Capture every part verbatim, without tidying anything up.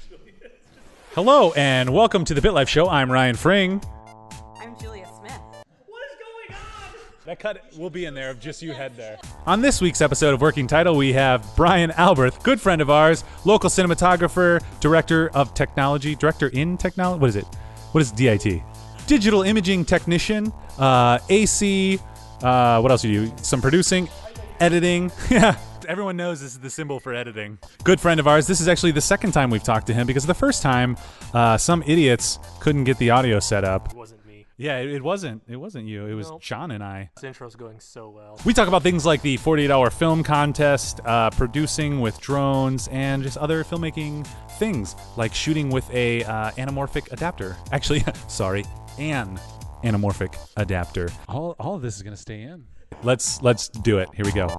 Hello and welcome to the BitLife Show. I'm Ryan Fring. I'm Julia Smith. What is going on? That cut will be in there of just you head there. On this week's episode of Working Title, we have Brian Alberth, good friend of ours, local cinematographer, director of technology, director in technology. What is it? What is D I T? Digital imaging technician, uh, A C. Uh, what else do you do? Some producing, editing. Yeah. Everyone knows this is the symbol for editing. Good friend of ours. This is actually the second time we've talked to him because the first time uh, some idiots couldn't get the audio set up. It wasn't me. Yeah, it, it wasn't. It wasn't you. It was Nope. John and I. This intro's going so well. We talk about things like the forty-eight hour film contest, uh, producing with drones, and just other filmmaking things like shooting with a uh, anamorphic adapter. Actually, sorry, an anamorphic adapter. All all of this is gonna stay in. Let's let's do it. Here we go.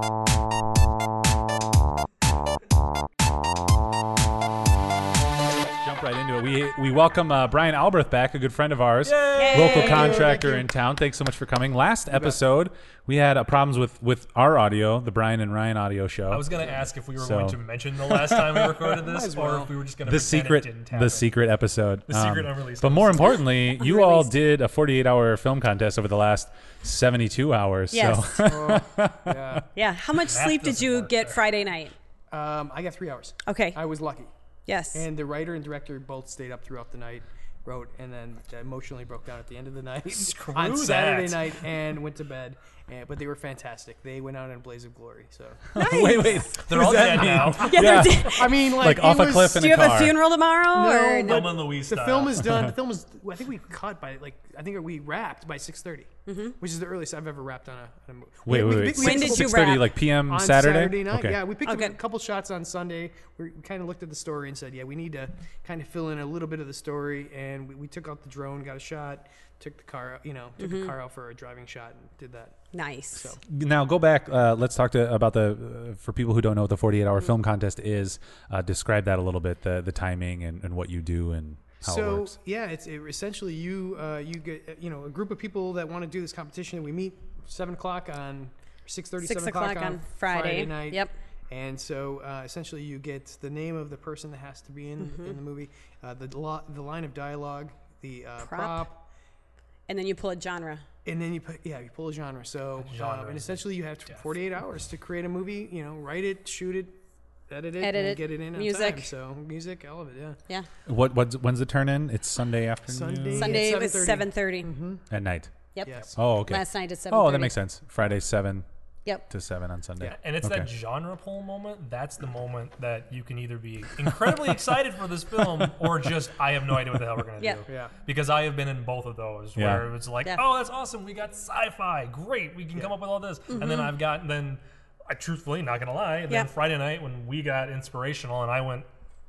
Jump right into it. We we welcome uh, Brian Alberth back, a good friend of ours, Yay! local Thank contractor in town. Thanks so much for coming. Last episode, we had uh, problems with, with our audio, the Brian and Ryan audio show. I was going to ask if we were So- going to mention the last time we recorded this, as or well. if we were just going to the pretend secret, it didn't the happen. secret episode. The secret unreleased But more episode. importantly, you all did a forty-eight hour film contest over the last seventy-two hours. Yes. So Oh, yeah. Yeah. How much Math sleep did doesn't you work get there. Friday night? Um, I got three hours. Okay. I was lucky. Yes. And the writer and director both stayed up throughout the night, wrote, and then emotionally broke down at the end of the night Screw on Saturday that. night and went to bed. And, but they were fantastic. They went out in a blaze of glory. So wait, wait. They're What all does that dead mean? now. yeah, yeah. they're dead. I mean, like, Like it off a was- cliff in Do a you have car. a funeral tomorrow? No, or but- Thelma and Louise The style. film is done. The film is. I think we cut by like. I think we wrapped by six thirty, Mm-hmm. which is the earliest I've ever wrapped on a, on a movie. Wait, We- wait, we- wait. we- When we- did you six thirty, wrap? like P M on Saturday? night. Okay. Yeah, we picked Okay. up a couple shots on Sunday. We kind of looked at the story and said, yeah, we need to kind of fill in a little bit of the story. And we, we took out the drone, got a shot, took the car, out, you know, took Mm-hmm. the car out for a driving shot, and did that. Nice. So Now go back. Uh, let's talk to about the uh, for people who don't know what the forty-eight hour film contest is. Uh, describe that a little bit. The the timing and, and what you do and how it so works. yeah, it's it, essentially you uh, you get uh, you know a group of people that want to do this competition. We meet seven o'clock on six thirty, Six seven o'clock, o'clock on on Friday. night. Yep. And so uh, essentially you get the name of the person that has to be in Mm-hmm. in the movie, uh, the lo- the line of dialogue, the uh, Prop. prop. And then you pull a genre. And then you put, yeah, you pull a genre. So, Genre um, and is essentially you have death. forty-eight hours to create a movie. You know, write it, shoot it, edit it, Edit and it, get it in music. on time. So music, all of it, yeah. Yeah. What what's, when's the turn in? It's Sunday afternoon Sunday. Sunday at was seven thirty. at night. Yep. Yes. Oh, okay. Last night at seven thirty. Oh, that makes sense. Friday seven Yep. to seven on Sunday. Yeah. And it's Okay. that genre pull moment. That's the moment that you can either be incredibly excited for this film or just, I have no idea what the hell we're going to Yeah. do. Yeah. Because I have been in both of those Yeah. where it's like, Yeah. oh, that's awesome. We got sci-fi. Great. We can come up with all this. And then I've got, then I truthfully, not going to lie, then Yeah. Friday night when we got inspirational and I went,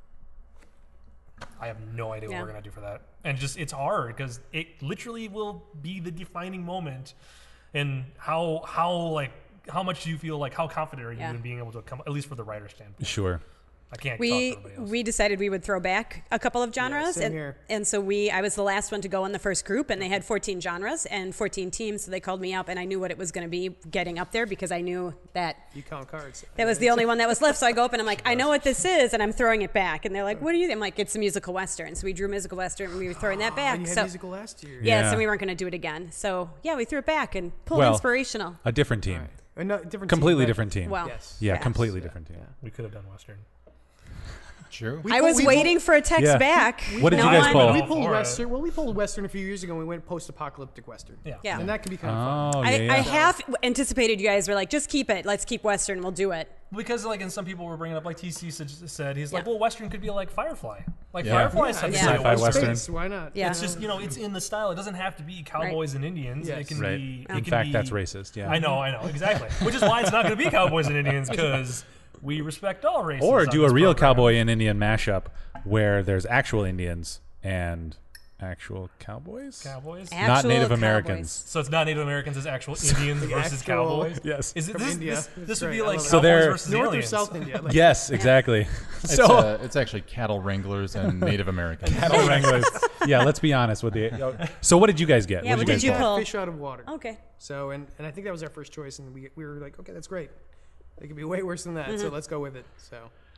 I have no idea Yeah. what we're going to do for that. And just, it's hard because it literally will be the defining moment in how, how like, how much do you feel like, how confident are you Yeah. in being able to come, at least for the writer standpoint? Sure. I can't We talk to everybody else. we decided we would throw back a couple of genres, same and, here. and so we I was the last one to go in the first group, and they had fourteen genres and fourteen teams. So they called me up, and I knew what it was going to be getting up there because I knew that You count cards. that was the only one that was left. So I go up and I'm like, I know what this is, and I'm throwing it back, and they're like, what do you? I'm like, it's a musical western. So we drew musical western, and we were throwing that Oh, back. you had so musical last year. yeah, Yeah. so we weren't going to do it again. So yeah, we threw it back and pulled Well, inspirational. A different team. Right. Uh, no, different Completely team, but- different team. Wow. Yes. Yeah, Yes. completely Yeah. different team. Yeah. We could have done Western. True. We I pull- was we pull- waiting for a text Yeah. back. What did No you guys one- pull? We All pulled for it. Western. Well, we pulled Western a few years ago. and We went post-apocalyptic Western. Yeah. Yeah. And that can be kind of fun. Oh, I, yeah, yeah. I half anticipated you guys were like, just keep it. Let's keep Western. We'll do it. Because like, and some people were bringing up, like T C said, said he's like, Yeah. well, Western could be like Firefly. Like Yeah. Firefly is Yeah, something yeah. like Sci-fi a Western. Space, why not? Yeah. It's just, you know, it's in the style. It doesn't have to be cowboys and Indians. Yes. It can Right. be. It In can fact, be, that's racist. Yeah. I know, I know, exactly. Which is why it's not going to be cowboys and Indians because we respect all races. Or on do a this real program. cowboy and Indian mashup where there's actual Indians and actual cowboys. Cowboys. Actual Not Native cowboys. Americans. So it's not Native Americans, it's actual Indians versus actual- cowboys. Yes. Is it From this? India. This, That's this would great. be I like love it. So cowboys they're- versus North or aliens. South India? Like, Yes, exactly. It's, so uh, it's actually cattle wranglers and Native Americans. cattle wranglers. Yeah, let's be honest with you. So what did you guys get? Yeah, what what did you guys pull? Fish out of water. Okay. So, and, and I think that was our first choice, and we, we were like, okay, that's great. It could be way worse than that, Mm-hmm. so let's go with it. So,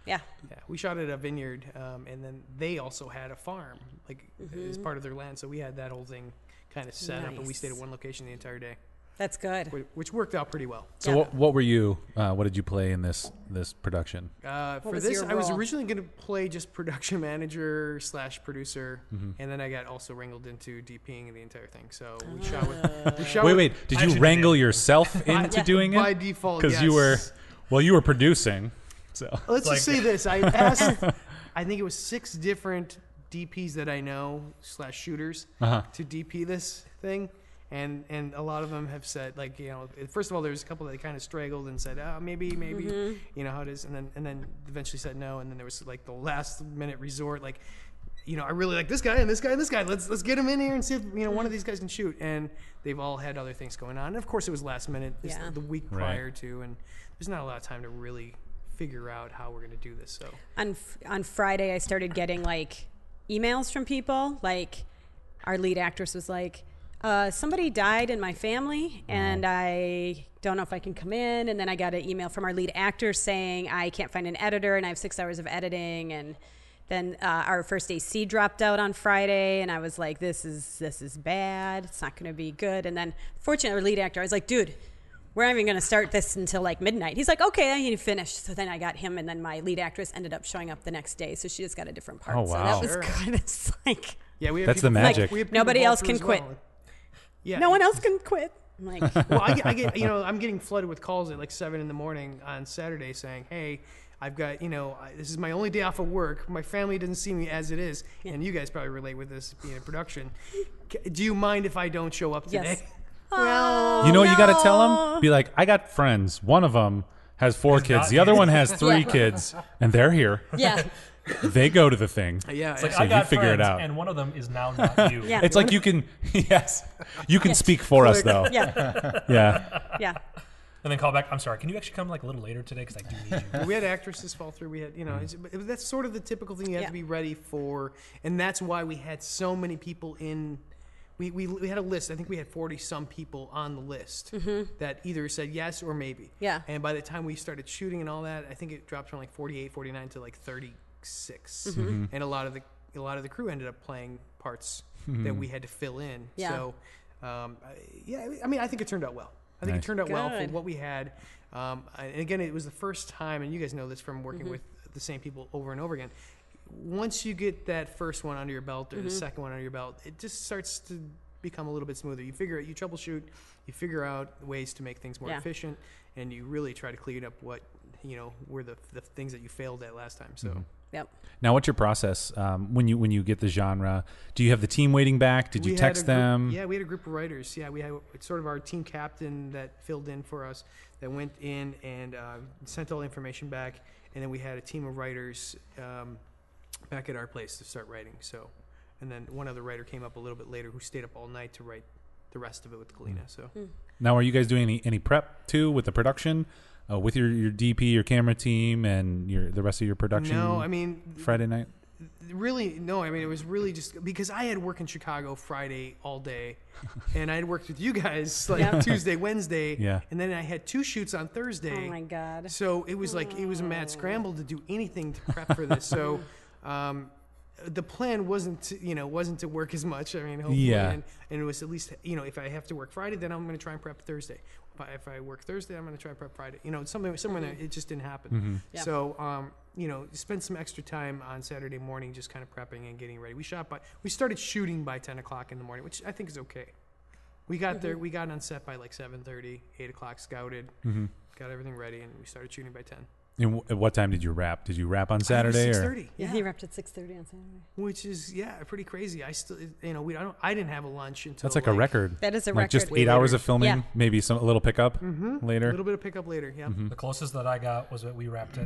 Yeah. Yeah, we shot at a vineyard, um, and then they also had a farm, like Mm-hmm. as part of their land. So we had that whole thing kind of set up, and we Nice. stayed at one location the entire day, That's good. whi- which worked out pretty well. So Yeah. what, what were you? Uh, what did you play in this this production? Uh, for was this, your I was role? originally going to play just production manager slash producer, Mm-hmm. and then I got also wrangled into DPing the entire thing. So we shot with. We shot Wait, with, wait. Did I you actually wrangle did. yourself into Yeah. doing by it? default? Because yes. you were, well, you were producing. So Let's Like- just say this: I asked, I think it was six different D Ps that I know slash shooters uh-huh. to D P this thing, and and a lot of them have said, like, you know, first of all, there's a couple that kind of straggled and said, oh, maybe, maybe, you know how it is, and then and then eventually said no, and then there was like the last minute resort, like, you know, I really like this guy and this guy and this guy. Let's let's get him in here and see if, you know, one of these guys can shoot. And they've all had other things going on. And of course, it was last minute, it's Yeah. the week Right. prior to, and there's not a lot of time to really figure out how we're going to do this. So on on Friday, I started getting like emails from people. Like our lead actress was like, uh, "Somebody died in my family, and I don't know if I can come in." And then I got an email from our lead actor saying, "I can't find an editor, and I have six hours of editing." And then uh, our first A C dropped out on Friday, and I was like, "This is this is bad. It's not going to be good." And then, fortunately, our lead actor, I was like, "Dude, we're not even going to start this until like midnight." He's like, "Okay, I need to finish." So then I got him, and then my lead actress ended up showing up the next day, so she just got a different part. Oh, So wow. that was Sure. good. It's like yeah, we have That's the people- magic. we have people Nobody fall else through can as quit. well. Yeah, no one else can quit. I'm like, Well, I get, I get, you know, I'm getting flooded with calls at like seven in the morning on Saturday saying, "Hey, I've got, you know, I, this is my only day off of work. My family doesn't see me as it is, and you guys probably relate with this being in production. C- Do you mind if I don't show up today?" yes. Well, you know what you got to tell no. them? Be like, I got friends. One of them has four Has kids. not The other kids. one has three Yeah. kids, and they're here. Yeah. They go to the thing. yeah, It's like So I you got figure it friends, out. and one of them is now not you. Yeah. It's like you can, yes, you can speak for us though. Yeah. Yeah. Yeah. And then call back. I'm sorry. Can you actually come like a little later today? Because I do need you. we had actresses fall through. We had, you know, it's, but that's sort of the typical thing you have Yeah. to be ready for, and that's why we had so many people in. We, we, we had a list. I think we had forty some people on the list that either said yes or maybe. Yeah. And by the time we started shooting and all that, I think it dropped from like forty-eight, forty-nine to like thirty-six. Mm-hmm. And a lot of the a lot of the crew ended up playing parts that we had to fill in. Yeah. So, um, I, yeah, I mean, I think it turned out well. I think Nice. it turned out well for Good. what we had. Um, and again, it was the first time, and you guys know this from working Mm-hmm. with the same people over and over again. Once you get that first one under your belt or Mm-hmm. the second one under your belt, it just starts to become a little bit smoother. You figure out, you troubleshoot, you figure out ways to make things more Yeah. efficient, and you really try to clean up what, you know, were the, the things that you failed at last time. So. Yep. Now, what's your process um, when you when you get the genre? Do you have the team waiting back? Did you We had text a group- them? Yeah, we had a group of writers. Yeah, we had it's sort of our team captain that filled in for us, that went in and uh, sent all the information back, and then we had a team of writers um, back at our place to start writing. So, and then one other writer came up a little bit later who stayed up all night to write the rest of it with Kalina. So, Now, are you guys doing any, any prep too with the production, uh, with your, your D P, your camera team, and your the rest of your production? no, I mean, Friday night. really, no, I mean, it was really just because I had work in Chicago Friday all day, and I had worked with you guys like Yeah. Tuesday, Wednesday, Yeah. and then I had two shoots on Thursday. Oh my God. So it was like it was a mad scramble to do anything to prep for this. So um, the plan wasn't to, you know wasn't to work as much. I mean, hopefully, Yeah. and, and it was at least, you know, if I have to work Friday, then I'm going to try and prep Thursday. If I, if I work Thursday, I'm going to try and prep Friday. You know, something somewhere there, it just didn't happen. Mm-hmm. Yeah. So um, you know, spend some extra time on Saturday morning just kind of prepping and getting ready. We shot by we started shooting by ten o'clock in the morning, which I think is okay. We got there. We got on set by like seven thirty, eight o'clock. Scouted, Mm-hmm. got everything ready, and we started shooting by ten. And w- at what time did you wrap? Did you wrap on Saturday Six or? thirty. Yeah, Yeah, he wrapped at six thirty on Saturday. which is yeah, pretty crazy. I still, you know, we I don't. I didn't have a lunch until That's like a record. That is a like just record. Way eight hours later. of filming, Yeah. maybe some a little pickup Mm-hmm. later. A little bit of pickup later. Yeah. Mm-hmm. The closest that I got was that we wrapped at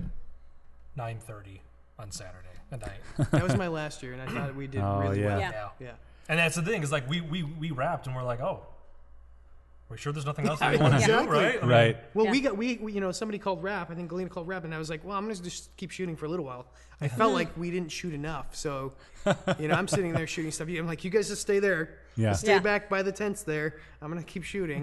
nine thirty on Saturday at night. That was my last year, and I thought we did Oh, really yeah. well. Yeah. Yeah. Yeah. And that's the thing is like we we we wrapped and we're like, oh, we're sure there's nothing else that we want to Exactly. do, right? I mean, Right. Well, Yeah. we got we, we you know somebody called rap. I think Galena called rap, and I was like, well, I'm gonna just keep shooting for a little while. I felt like we didn't shoot enough, so you know I'm sitting there shooting stuff. I'm like, you guys just stay there. Yeah. Just stay Yeah. back by the tents there. I'm gonna keep shooting.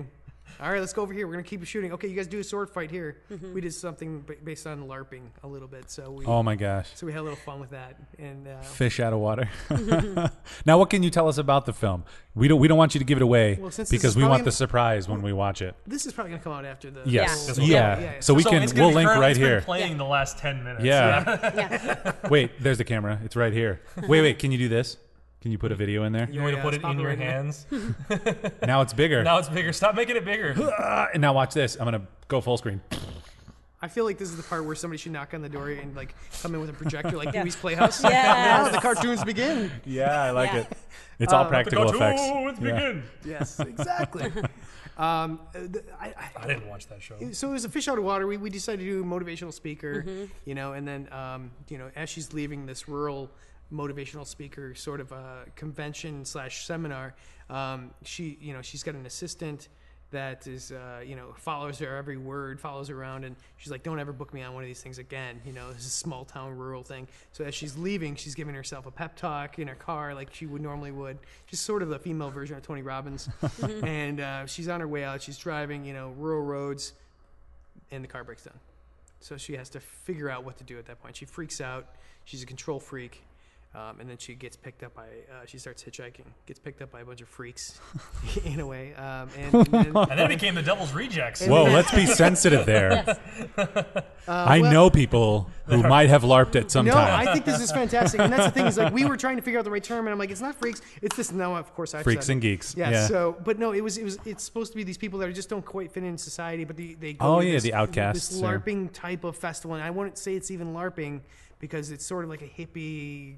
All right, let's go over here. We're gonna keep shooting. Okay, you guys do a sword fight here. We did something b- based on LARPing a little bit, so we Oh my gosh. so we had a little fun with that. And uh, Fish out of water. Now, what can you tell us about the film? We don't we don't want you to give it away Well, since this because is we probably want gonna- the surprise when we watch it. this is probably gonna come out after the Yes. the- Yeah. yeah, yeah. So we So can it's gonna we'll be link current- right it's been here. playing the last ten minutes. Yeah. Yeah. Wait, there's the camera. It's right here. Wait, wait. Can you do this? Can you put a video in there? You want me Yeah, to put it's it in your popping right hands? Now it's bigger. Now it's bigger. Stop making it bigger. Ah, and now watch this. I'm gonna go full screen. I feel like this is the part where somebody should knock on the door and like come in with a projector, like Yeah. Dewey's Playhouse. Yes. Now the cartoons begin. Yeah, I like Yeah. it. It's all Um, practical The effects. cartoons Yeah. begin. Yes, exactly. um, uh, the- I, I, I didn't watch that show. so it was a fish out of water. We, we decided to do a motivational speaker, you know, and then, um, you know, as she's leaving this rural motivational speaker sort of a convention slash seminar, um, she, you know, she's got an assistant that is, uh, you know, follows her every word, follows her around, and she's like, don't ever book me on one of these things again. You know, this is a small town rural thing. So as she's leaving, she's giving herself a pep talk in her car like she would normally would. She's sort of the female version of Tony Robbins. And uh, she's on her way out. She's driving, you know, rural roads, and the car breaks down. So she has to figure out what to do at that point. She freaks out. She's a control freak. Um, and then she gets picked up by, uh, she starts hitchhiking, gets picked up by a bunch of freaks in a way. Um, and, and, then, And then it became the Devil's Rejects. Whoa, let's be sensitive there. uh, I well- know people who might have LARPed at some No, time. I think this is fantastic. And that's the thing is like we were trying to figure out the right term, and I'm like, it's not freaks, it's this. Now, of course, I've Freaks said and it. geeks. Yeah, Yeah. So, but no, it was it was it's supposed to be these people that just don't quite fit in society, but they they go Oh, to yeah, this, the outcasts this or- LARPing type of festival, and I wouldn't say it's even LARPing because it's sort of like a hippie.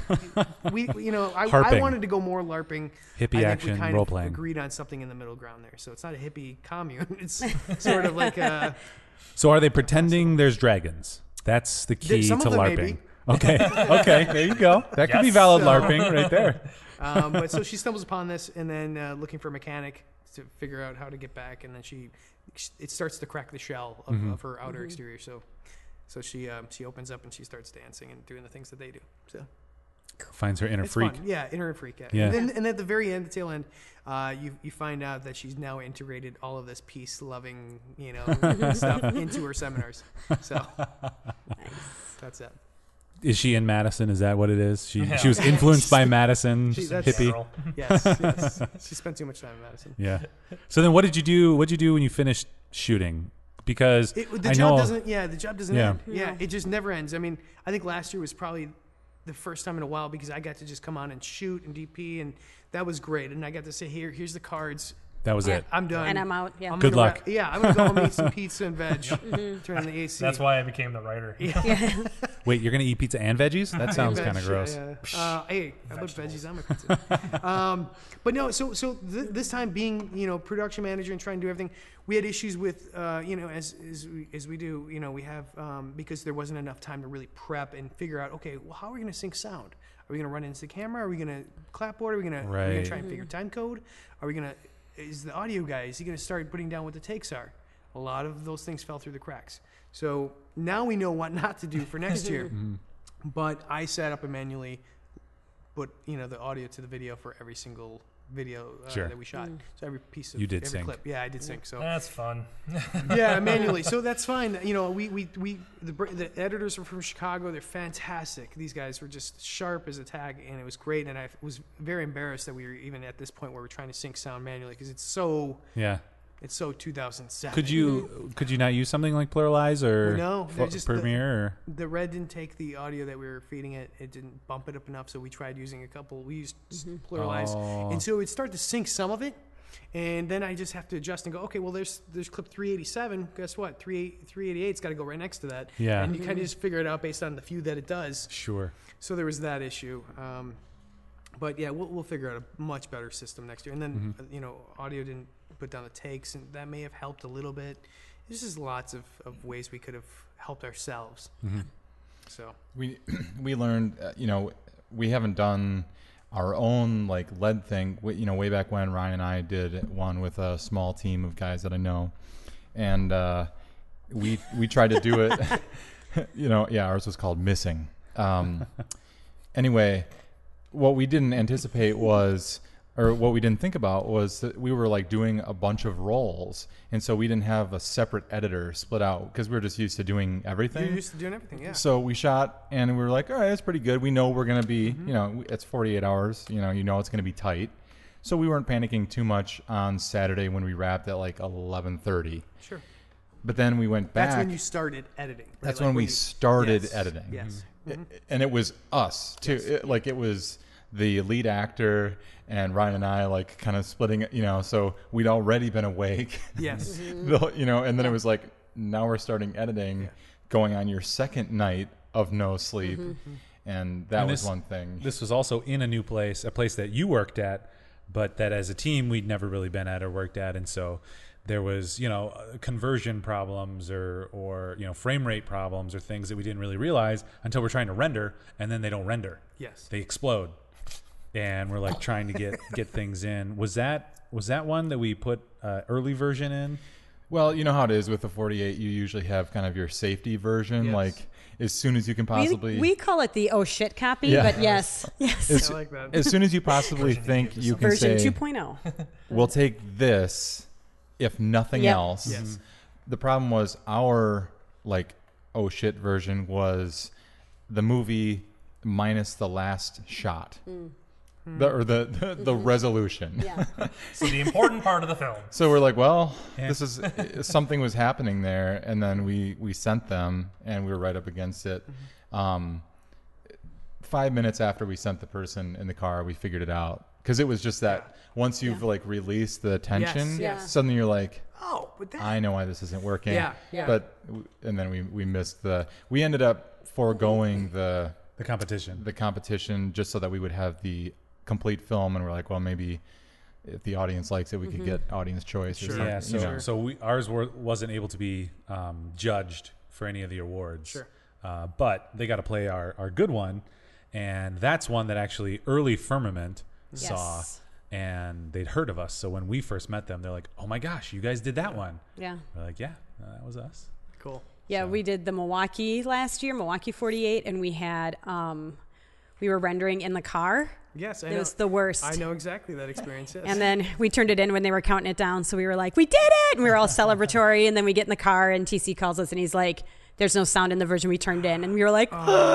we you know I, I Harping. wanted to go more LARPing. Hippie I think action, we kind role-playing. of agreed on something in the middle ground there, so it's not a hippie commune. It's sort of like a. So are they pretending there's dragons? That's the key some to of them may LARPing. be. Okay. Okay. There you go. That could be Yes. valid So- LARPing right there. Um, but so she stumbles upon this, and then uh, looking for a mechanic to figure out how to get back, and then she, it starts to crack the shell of, Mm-hmm. of her outer exterior. So, so she um, she opens up and she starts dancing and doing the things that they do. So Finds her inner it's freak. fun. Yeah, inner freak. Yeah. Yeah. And, then, and at the very end, the tail end, uh, you you find out that she's now integrated all of this peace loving, you know, stuff into her seminars. So that's it. Is she in Madison? Is that what it is? She Yeah. she was influenced by Madison She- that's- hippie. Girl. Yes, yes. She spent too much time in Madison. Yeah. So then, what did you do? What did you do when you finished shooting? Because It, the I job know. doesn't. Yeah, the job doesn't Yeah. end. Yeah, No. it just never ends. I mean, I think last year was probably the first time in a while because I got to just come on and shoot and D P, and that was great. And I got to say, here, here's the cards. That was Yeah. it. I'm done. And I'm out. Yeah. I'm Good gonna luck. Ra- yeah, I'm gonna go home and eat some pizza and veg. Turn on the A C. That's why I became the writer. Wait, you're gonna eat pizza and veggies? That sounds Veg, kind of gross. Yeah, yeah. Uh, hey, I put veggies on my pizza. um, but no, so so th- this time being you know production manager and trying to do everything, we had issues with uh, you know as as we, as we do you know we have um, because there wasn't enough time to really prep and figure out okay well how are we going to sync sound? Are we going to run into the camera? Are we going to clapboard? Are we going to Right. try and figure time code? Are we going to is the audio guy is he going to start putting down what the takes are? A lot of those things fell through the cracks. So now we know what not to do for next year. But I set up and manually put you know the audio to the video for every single video uh, Sure. that we shot. So every piece of You did every sync. clip. Yeah, I did sync. So That's fun. yeah, manually. So that's fine. You know, we we, we the, br- the editors are from Chicago. They're fantastic. These guys were just sharp as a tag, and it was great. And I was very embarrassed that we were even at this point where we're trying to sync sound manually because it's so Yeah. it's so two thousand seven. Could you could you not use something like Pluralize or No, Fo- they're just the- Premiere? Or? The Red didn't take the audio that we were feeding it. It didn't bump it up enough, so we tried using a couple. We used Pluralize, Oh. and so it would start to sync some of it, and then I just have to adjust and go, okay, well, there's there's clip three eighty-seven. Guess what? three eighty-eight's got to go right next to that. Yeah. And you kind of just figure it out based on the few that it does. Sure. So there was that issue. Um, but yeah, we'll we'll figure out a much better system next year. And then Mm-hmm. uh, you know, audio didn't put down the takes, and that may have helped a little bit. There's just lots of, of ways we could have helped ourselves. Mm-hmm. So. We we learned, uh, you know, we haven't done our own like lead thing. We, you know, way back when Ryan and I did one with a small team of guys that I know, and uh, we we tried to do it. You know, yeah, ours was called Missing. Um, anyway, what we didn't anticipate was or what we didn't think about was that we were like doing a bunch of roles, and so we didn't have a separate editor split out because we were just used to doing everything. You're used to doing everything, yeah. So we shot, and we were like, all right, that's pretty good. We know we're going to be, Mm-hmm. you know, it's forty-eight hours. You know, you know it's going to be tight. So we weren't panicking too much on Saturday when we wrapped at like eleven thirty. Sure. But then we went back. That's when you started editing. Right? That's Like when we you- started yes, editing. Yes. It- and it was us too. It- like it was the lead actor and Ryan and I, like kind of splitting it, you know, so we'd already been awake. Yes. The- you know, and then it was like, now we're starting editing, going on your second night of no sleep. And that And was this- one thing. This was also in a new place, a place that you worked at, but that as a team we'd never really been at or worked at, and so there was, you know, uh, conversion problems or or you know frame rate problems or things that we didn't really realize until we're trying to render, and then they don't render. Yes. They explode, and we're like trying to get get things in. Was that was that one that we put uh, early version in? Well, you know how it is with the forty-eight, you usually have kind of your safety version, Yes. like as soon as you can We, possibly. we call it the oh shit copy, Yeah. but yes, yes. as, I like that. as soon as you possibly think you can Version say, two point oh. we'll take this, if nothing Yep. else. Yes. The problem was our like oh shit version was the movie minus the last shot, the, or the the, the resolution. Yeah. So the important part of the film. So we're like, well, Yeah. this is something was happening there, and then we we sent them, and we were right up against it. Um, five minutes after we sent the person in the car, we figured it out because it was just that once you've Yeah. like released the tension, yes. suddenly you're like, Oh, but that. I know why this isn't working. Yeah, yeah. But and then we we missed the. We ended up foregoing the The competition. the competition just so that we would have the complete film, and we're like, well, maybe if the audience likes it, we could get audience choice. Or Sure. something, Yeah, so you know. so we ours were, wasn't able to be um, judged for any of the awards. Sure. Uh, but they got to play our, our good one, and that's one that actually early Firmament saw, Yes. and they'd heard of us. So when we first met them, they're like, "Oh my gosh, you guys did that one!" Yeah. We're like, "Yeah, uh, that was us." Cool. Yeah, So- we did the Milwaukee last year, Milwaukee forty-eight, and we had um, we were rendering in the car. Yes, I It know. was the worst. I know exactly that experience. Yes. And then we turned it in when they were counting it down. So we were like, we did it. And we were all celebratory. And then we get in the car and T C calls us and he's like, there's no sound in the version we turned in. And we were like,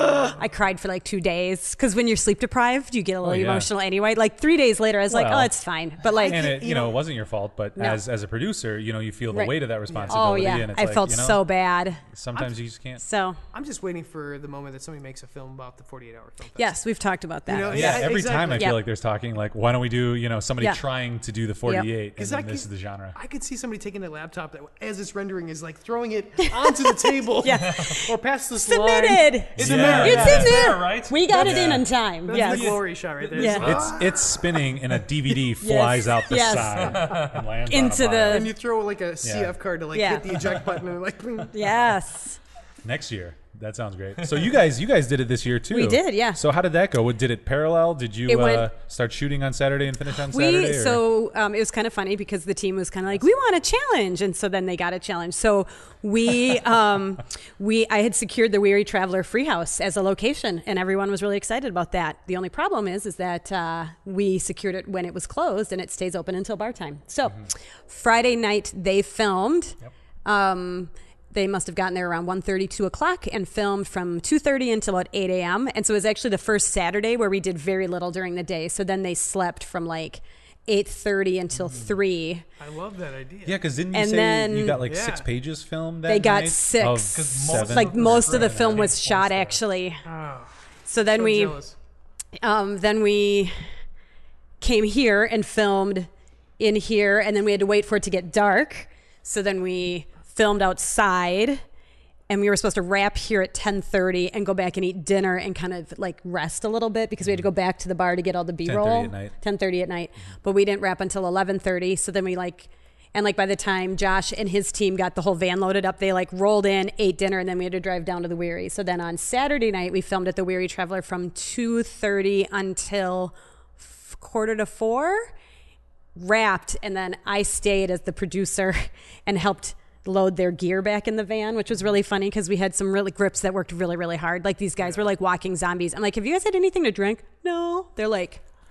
I cried for like two days. Because when you're sleep deprived, you get a little Oh, yeah. emotional anyway. Like three days later, I was like, Well, oh, it's fine. But like, And it, you, you know, know- it wasn't your fault, but No. as as a producer, you know, you feel the Right. weight of that oh responsibility. yeah, and it's I like, felt you know, so bad. Sometimes you just can't. So I'm just waiting for the moment that somebody makes a film about the forty-eight hour film. Festival. yes, we've talked about that. You know, Yeah, Yeah, every time I exactly. feel Yeah. like there's talking like, why don't we do, you know, somebody Yeah. trying to do the forty-eight, and 'Cause then I this is could- the genre. I could see somebody taking a laptop that, as it's rendering, is like throwing it onto the table, Yeah. or past the Submitted. It's Yeah. in there. It's yeah. in there. right? We got it in Yeah. on time. That's Yes. the glory shot right there. Yeah. It's- It's it's spinning, and a D V D flies out the Yes. side and lands Into on a the- pile. and you throw like a C F card to like Yeah. hit the eject button and like. Yes. Next year. That sounds great. So you guys, you guys did it this year too. We did, yeah. So how did that go? What- Did it parallel? Did you It went- uh, start shooting on Saturday and finish on Saturday? We or- so um, it was kind of funny because the team was kind of like, we want a challenge, and so then they got a challenge. So we um, we I had secured the Weary Traveler Free House as a location, and everyone was really excited about that. The only problem is is that uh, we secured it when it was closed, and it stays open until bar time. So Friday night they filmed. Yep. Um, they must have gotten there around one thirty, two o'clock and filmed from two thirty until about eight a.m. And so it was actually the first Saturday where we did very little during the day. So then they slept from like eight thirty until three. I love that idea. yeah, because didn't you and say then- you got like Yeah. six pages filmed? That They got night six. of 'Cause most- seven? Like most of the Right. film was Points shot there. actually. Oh, So then so we jealous. um, then we came here and filmed in here, and then we had to wait for it to get dark. So then we filmed outside, and we were supposed to wrap here at ten thirty and go back and eat dinner and kind of like rest a little bit because we had to go back to the bar to get all the B-roll. ten thirty at night. ten thirty at night. But we didn't wrap until eleven thirty. So then we like, and like by the time Josh and his team got the whole van loaded up, they like rolled in, ate dinner, and then we had to drive down to the Weary. So then on Saturday night, we filmed at the Weary Traveler from two thirty until f- quarter to four, wrapped. And then I stayed as the producer and helped load their gear back in the van, which was really funny because we had some really grips that worked really, really hard. Like these guys were like walking zombies. I'm like, have you guys had anything to drink? No. They're like,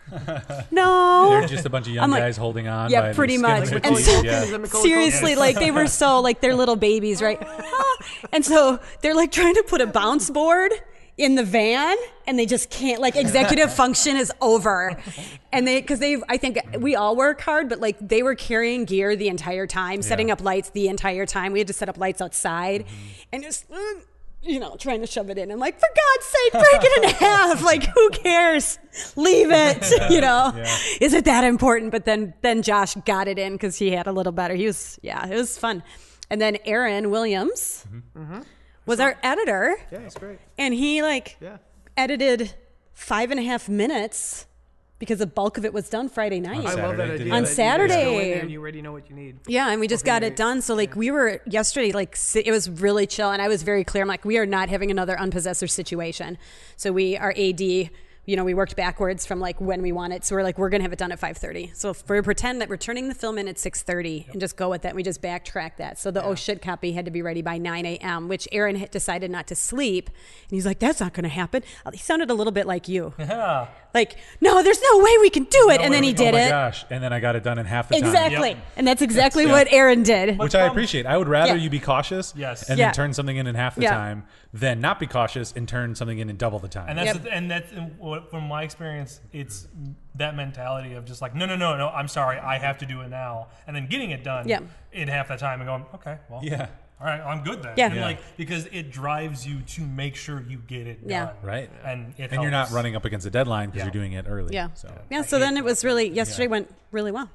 no. They're just a bunch of young I'm like, guys holding on. yeah, by the pretty skin much. of their And teeth. so- yeah. Is that Macaulay Seriously, Culkin? like they were so like they're little babies, right? Ah. And so they're like trying to put a bounce board in the van, and they just can't. Like executive function is over, and they because they I think we all work hard, but like they were carrying gear the entire time, setting Yeah. up lights the entire time. We had to set up lights outside, Mm-hmm. and just. uh, You know, trying to shove it in. I'm like, for God's sake, break it in half. Like, who cares? Leave it. You know, Yeah. is it that important? But then, then Josh got it in because he had a little better. He was, yeah, it was fun. And then Aaron Williams Mm-hmm. was our editor, Yeah, it's great. and he like Yeah. edited five and a half minutes because the bulk of it was done Friday night. I love that Saturday, did idea. you- On that you just go in Saturday. there and you already know what you need. Yeah, and we just got it done. So like we were yesterday, like si- it was really chill, and I was very clear. I'm like, we are not having another unpossessor situation. So we our A D, you know, we worked backwards from like when we want it. So we're like, we're gonna have it done at five thirty. So if we pretend that we're turning the film in at six thirty and just go with that. And we just backtrack that. So the oh shit copy had to be ready by nine a.m., which Aaron had decided not to sleep, and he's like, that's not gonna happen. He sounded a little bit like you, Yeah. like, no, there's no way we can do it, No and then way he we can- did Oh my it. gosh! And then I got it done in half the time. Exactly, Yep. and that's exactly Yeah. what Aaron did. Which I From- appreciate. I would rather Yeah. you be cautious Yes. and Yeah. then turn something in in half the Yeah. time than not be cautious and turn something in in double the time. And that's Yep. the th- and that's and what- from my experience, it's that mentality of just like, no, no, no, no, I'm sorry, I have to do it now, and then getting it done Yeah. in half that time and going, okay, well, yeah. all right, I'm good then. Yeah. And Yeah. like because it drives you to make sure you get it Yeah. done. Right. And it And you're not helps. running up against a deadline because Yeah. you're doing it early. Yeah. So, Yeah, I so hate then it was really yesterday Yeah. went really well.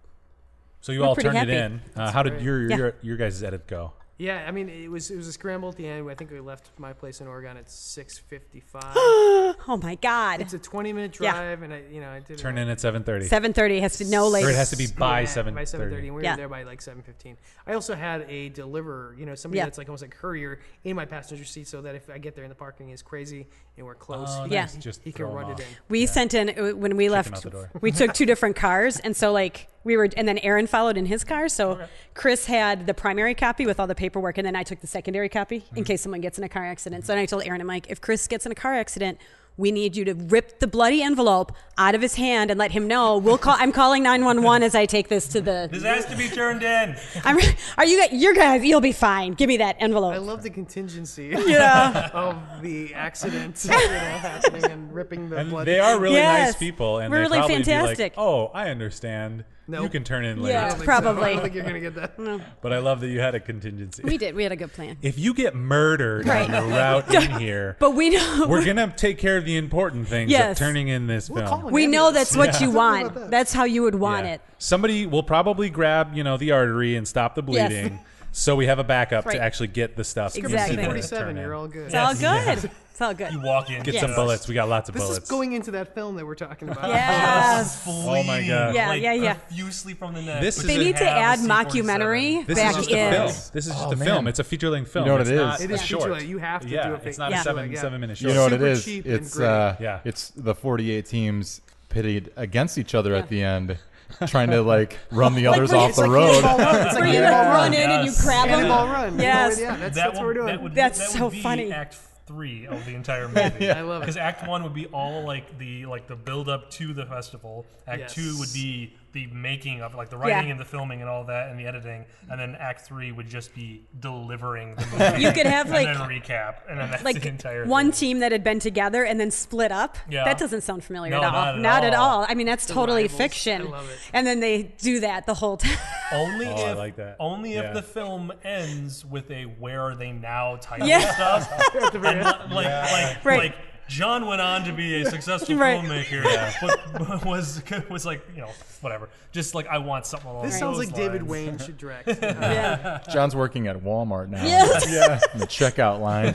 so you We're all pretty turned it happy. in. Uh, how did great. your Yeah. your your guys' edit go? Yeah, I mean, it was it was a scramble at the end. I think we left my place in Oregon at six fifty-five. Oh my God. It's a twenty minute Yeah. drive, and I, you know, I did Turn it in at seven thirty. seven thirty has to be no late. Or it has to be by yeah, seven by seven thirty, thirty. and we Yeah. were there by like seven fifteen. I also had a deliverer, you know, somebody Yeah. that's like almost like courier in my passenger seat, so that if I get there and the parking is crazy and we're close, Oh, he, Yeah. nice. he, Just he throw can 'em run off. it in. We sent in uh, when we Kick 'em left. out the door. We took two different cars, and so like we were, and then Aaron followed in his car. So Chris had the primary copy with all the paperwork, and then I took the secondary copy Mm-hmm. in case someone gets in a car accident. So then I told Aaron, I'm like, if Chris gets in a car accident, we need you to rip the bloody envelope out of his hand and let him know. We'll call. I'm calling nine one one as I take this to the. This has to be turned in. I'm, are you guys? You're guys. You'll be fine. Give me that envelope. I love the contingency yeah. of the accident you know, happening and ripping the And blood. they are really Yes. nice people, and We're they really probably fantastic. be like, "Oh, I understand. Nope. You can turn in later." Yeah. I don't think Probably. So. I don't think you're gonna get that. But I love that you had a contingency. We did. We had a good plan. If you get murdered Right. on your route in here, But we know. we're gonna take care of the important things Yes. of turning in this We'll film. call an We know ambulance. that's what Yeah. you Something want. about that. That's how you would want Yeah. it. Somebody will probably grab, you know, the artery and stop the Yes. bleeding, so we have a backup Right. to actually get the stuff. Could be Exactly. C into forty-seven. turn in. You're all good. It's all Yes. good. It's all good. You walk in. Get Yes. some bullets. We got lots of This bullets. is going into that film that we're talking about. Yes. Oh my God. Yeah, like, yeah, yeah. Profusely from the neck. This but is They a- you need to have a add C forty-seven. mockumentary This back is just in. a film. This is just Oh, a man. film. It's a feature-length film. know what it's it not is? It is a short. feature length. You have to yeah, do a it's fa- not Yeah. a seven feature length, seven yeah. minute You short. know what it Super is? cheap and It's gritty. uh, Yeah. it's the forty-eight teams pitted against each other at the end, trying to like run the others where off It's the like road. Cannonball Run. It's like Where you Cannonball like run Run. in and you Yes. grab them. Cannonball Run. Yes. Yeah, that's, that that's what we're would, doing. That would, That's that so would be funny. Act three of the entire movie. I love it. Because Act one would be all like the like the build up to the festival. Act Yes. two would be the making of like the writing Yeah. and the filming and all that and the editing. And then Act three would just be delivering the movie. You could have, like- and then recap and then that's Like the entire one thing. team that had been together and then split up. Yeah. That doesn't sound familiar No, at all. not at all. I mean, that's totally rivals. fiction. I love it. And then they do that the whole time. Only Oh, I if like that. only Yeah. if the film ends with a where are they now type Yeah. of stuff. And li- like like Right. like John went on to be a successful Right. filmmaker, but was was like you know whatever. Just like I want something along This sounds those like David lines. Wayne should direct. Yeah. John's working at Walmart now. Yes. Yeah. In the checkout line.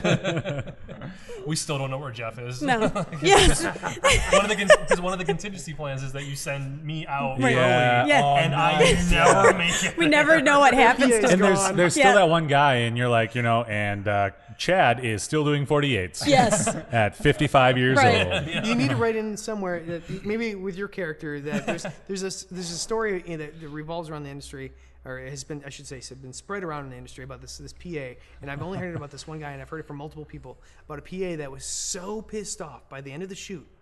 We still don't know where Jeff is. No. Yes. one of the because one of the contingency plans is that you send me out Right. Yeah. early, Yeah. Oh, and I nice. never make it. We never know what happens Yeah, to And there's gone. there's Yeah. still that one guy, and you're like, you know, and uh, Chad is still doing forty-eights. Yes. At fifty-five years Right. old. You need to write in somewhere that maybe with your character that there's there's a there's a story in that that revolves around the industry, or has been I should say has been spread around in the industry about this this P A, and I've only heard it about this one guy, and I've heard it from multiple people about a P A that was so pissed off by the end of the shoot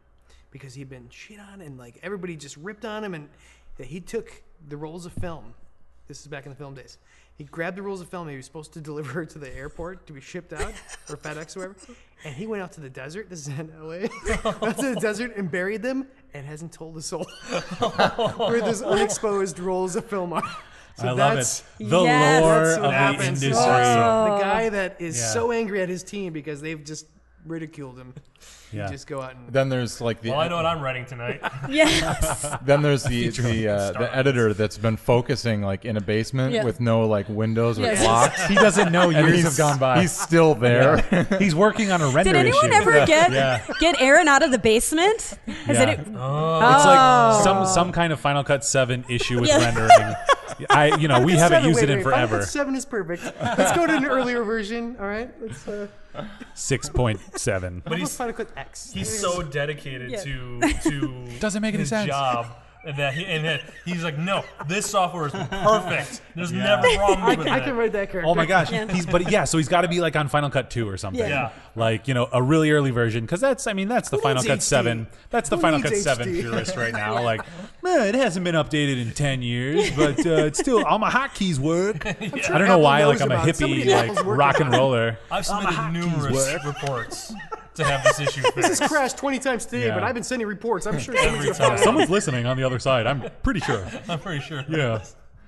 because he'd been shit on and like everybody just ripped on him, and that he took the rolls of film. This is back in the film days. He grabbed the rolls of film. He was supposed to deliver it to the airport to be shipped out, or FedEx or whatever. And he went out to the desert. This is in L A. Out to the desert and buried them, and hasn't told a soul where those unexposed rolls of film are. So I love that's, it. The Yes. lore That's of what the happens. industry. Oh. The guy that is Yeah. so angry at his team because they've just ridiculed him. Yeah. You just go out and Then there's like the Well, I know what I'm writing tonight. Yes. then there's the the, uh, the editor that's been focusing like in a basement Yeah. with no like windows or Yes. clocks. He doesn't know And years he's- have gone by. He's still there. He's working on a render Did anyone issue. ever get Yeah. get Aaron out of the basement? Has Yeah. any- It's Oh. like some some kind of Final Cut seven issue with Yeah. rendering. I you know we haven't Seven, used wait, it in wait, Final forever. Cut seven is perfect. Let's go to an earlier version. All right. Let's, uh, Six point seven. but he's- he's Final Cut X. He's so dedicated Yeah. to to Doesn't make any his sense. job. And that he, and that he's like, no, this software is perfect. There's Yeah. never problems I, with I it. can write that character. Oh my gosh. Yeah. He's but yeah, so he's got to be like on Final Cut two or something. Yeah. Yeah. Like, you know, a really early version cuz that's I mean that's the Who Final needs Cut H D? seven. That's the Who Final needs Cut H D? seven purist right now. Like, man, it hasn't been updated in ten years, but uh, it's still all my hotkeys work. I don't know Apple why like knows I'm a about it. Somebody hippie at like Apple's working rock and on it. roller. I've All my submitted hotkeys numerous work. reports to have this issue This has fixed. crashed twenty times today, Yeah. but I've been sending reports. I'm sure Every someone's gonna time. follow. Someone's listening on the other side. I'm pretty sure. I'm pretty sure. Yeah.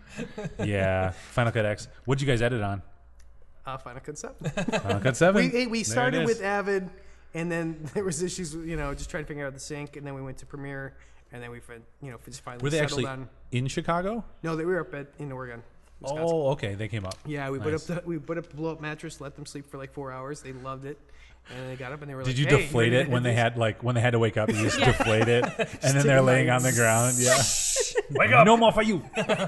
Yeah. Final Cut X. What'd you guys edit on? Uh, Final Cut seven. Final Cut seven. We, hey, we There it started is. with Avid, and then there was issues, with, you know, just trying to figure out the sync, and then we went to Premiere, and then we, fin- you know, just finally Were they settled actually on. in Chicago? No, they were up at in Oregon. Wisconsin. Oh, okay. They came up. Yeah, we put Nice. up the we put up the blow up mattress, let them sleep for like four hours. They loved it, and they got up and they were Did like, you hey, deflate you're it gonna when hit they this? had like when they had to wake up? You just Yeah. deflate it, and then take they're a laying bite. on the ground. Yeah. Wake up. No more for you.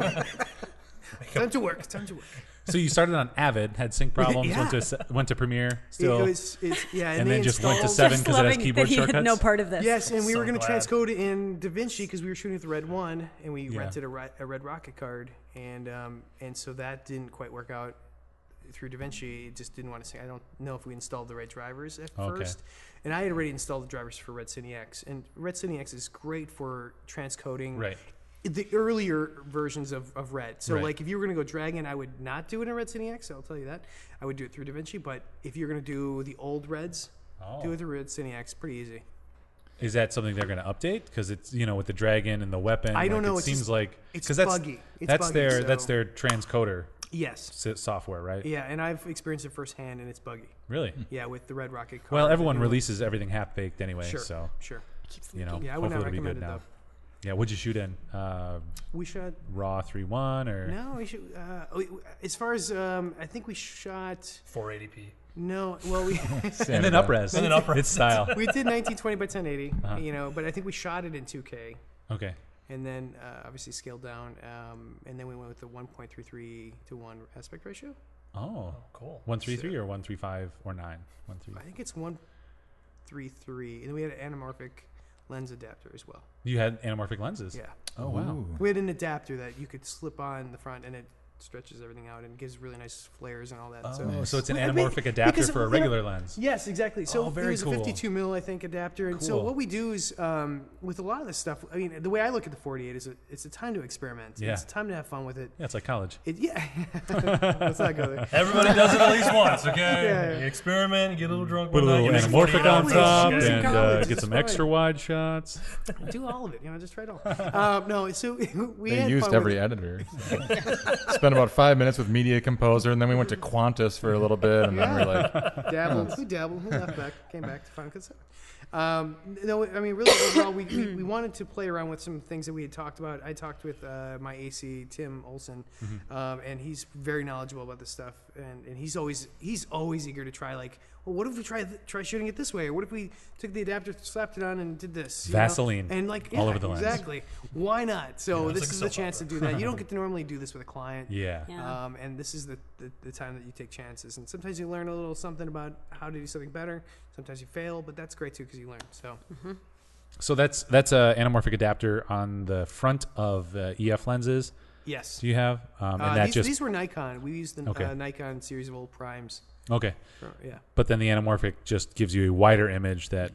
Time to work. Time to work. So you started on Avid, had sync problems, Yeah. went to se- went to Premiere, still, It was, it's, yeah, and, and they then just went to installed- seven Just because it has loving keyboard that he shortcuts. had no part of this. Yes, and we So were going to glad. transcode it in DaVinci because we were shooting with the Red One, and we Yeah. rented a, ri- a Red Rocket card, and um, and so that didn't quite work out through DaVinci. It just didn't want to say. I don't know if we installed the right drivers at Okay. first, and I had already installed the drivers for Red Cine X, and Red Cine X is great for transcoding. Right. The earlier versions of, of Red. So, Right. like, if you were going to go Dragon, I would not do it in Red Cine X. I'll tell you that. I would do it through DaVinci. But if you're going to do the old Reds, Oh. do it through Red Cine X. Pretty easy. Is that something they're going to update? Because it's you know with the dragon and the weapon. I don't like, know, It it's seems just- like it's because that's buggy. It's that's buggy, their that's so- their transcoder Yes. s- software, right? Yeah, and I've experienced it firsthand, and it's buggy. Really? Yeah, with the Red Rocket card. Well, everyone and- releases everything half baked anyway, Sure, so sure. you know Yeah, I would hopefully not it'll be recommend good it, now. though. Yeah, what'd you shoot in? Uh, We shot. Raw three one or No, we shoot. Uh, we- as far as um, I think we shot. four eighty p. No, well, we and then upres. And then upres. It's style. we did nineteen twenty by ten eighty. Uh-huh. You know, but I think we shot it in two K. Okay. And then uh, obviously scaled down, um, and then we went with the one point three three to one aspect ratio. Oh, Cool. one three three or one three five or nine one three. I think it's one three three, and then we had an anamorphic lens adapter as well. You had anamorphic lenses. Yeah, Oh wow. Ooh. we had an adapter that you could slip on the front, and it stretches everything out and gives really nice flares and all that. so. Oh, so it's an Well, I mean, anamorphic adapter because, for a you know, regular lens. Yes, exactly. So Oh, very it was cool. a fifty-two mil, I think, adapter. And so Cool. what we do is, um, with a lot of this stuff, I mean, the way I look at the forty-eight is a, it's a time to experiment. Yeah. It's a time to have fun with it. Yeah, it's like college. It yeah. Let's not go there. Everybody does it at least once, okay? Yeah, yeah. You experiment, you get a little drunk. Put a one night, little you make anamorphic forty on hours, top It's okay? and college, uh, it's get some fine. extra wide shots. Do all of it. You know, just try it all. Um, no, so we They had used fun every with it. editor. Spent about five minutes with Media Composer, and then we went to Qantas for a little bit, and then we we're like, dabbled. We dabbled. We left back. Came back to Final Cut seven. Um, no, I mean, really overall, we, we we wanted to play around with some things that we had talked about. I talked with uh, my A C, Tim Olson, um, and he's very knowledgeable about this stuff. And, and he's always he's always eager to try. Like, well, what if we try th- try shooting it this way? Or what if we took the adapter, slapped it on, and did this? you know? Vaseline and like all yeah, over the lens. Exactly. Why not? So Yeah, it's this like a is the soap chance to opera. do that. You don't get to normally do this with a client. Yeah. Yeah. Um, and this is the, the, the time that you take chances. And sometimes you learn a little something about how to do something better. Sometimes you fail, but that's great too because you learn. So So that's that's a anamorphic adapter on the front of uh, E F lenses. yes, Do you have? Um, and uh, that these, just these were Nikon. We used the Okay. uh, Nikon series of old primes. okay. For, yeah. But then the anamorphic just gives you a wider image that Yes.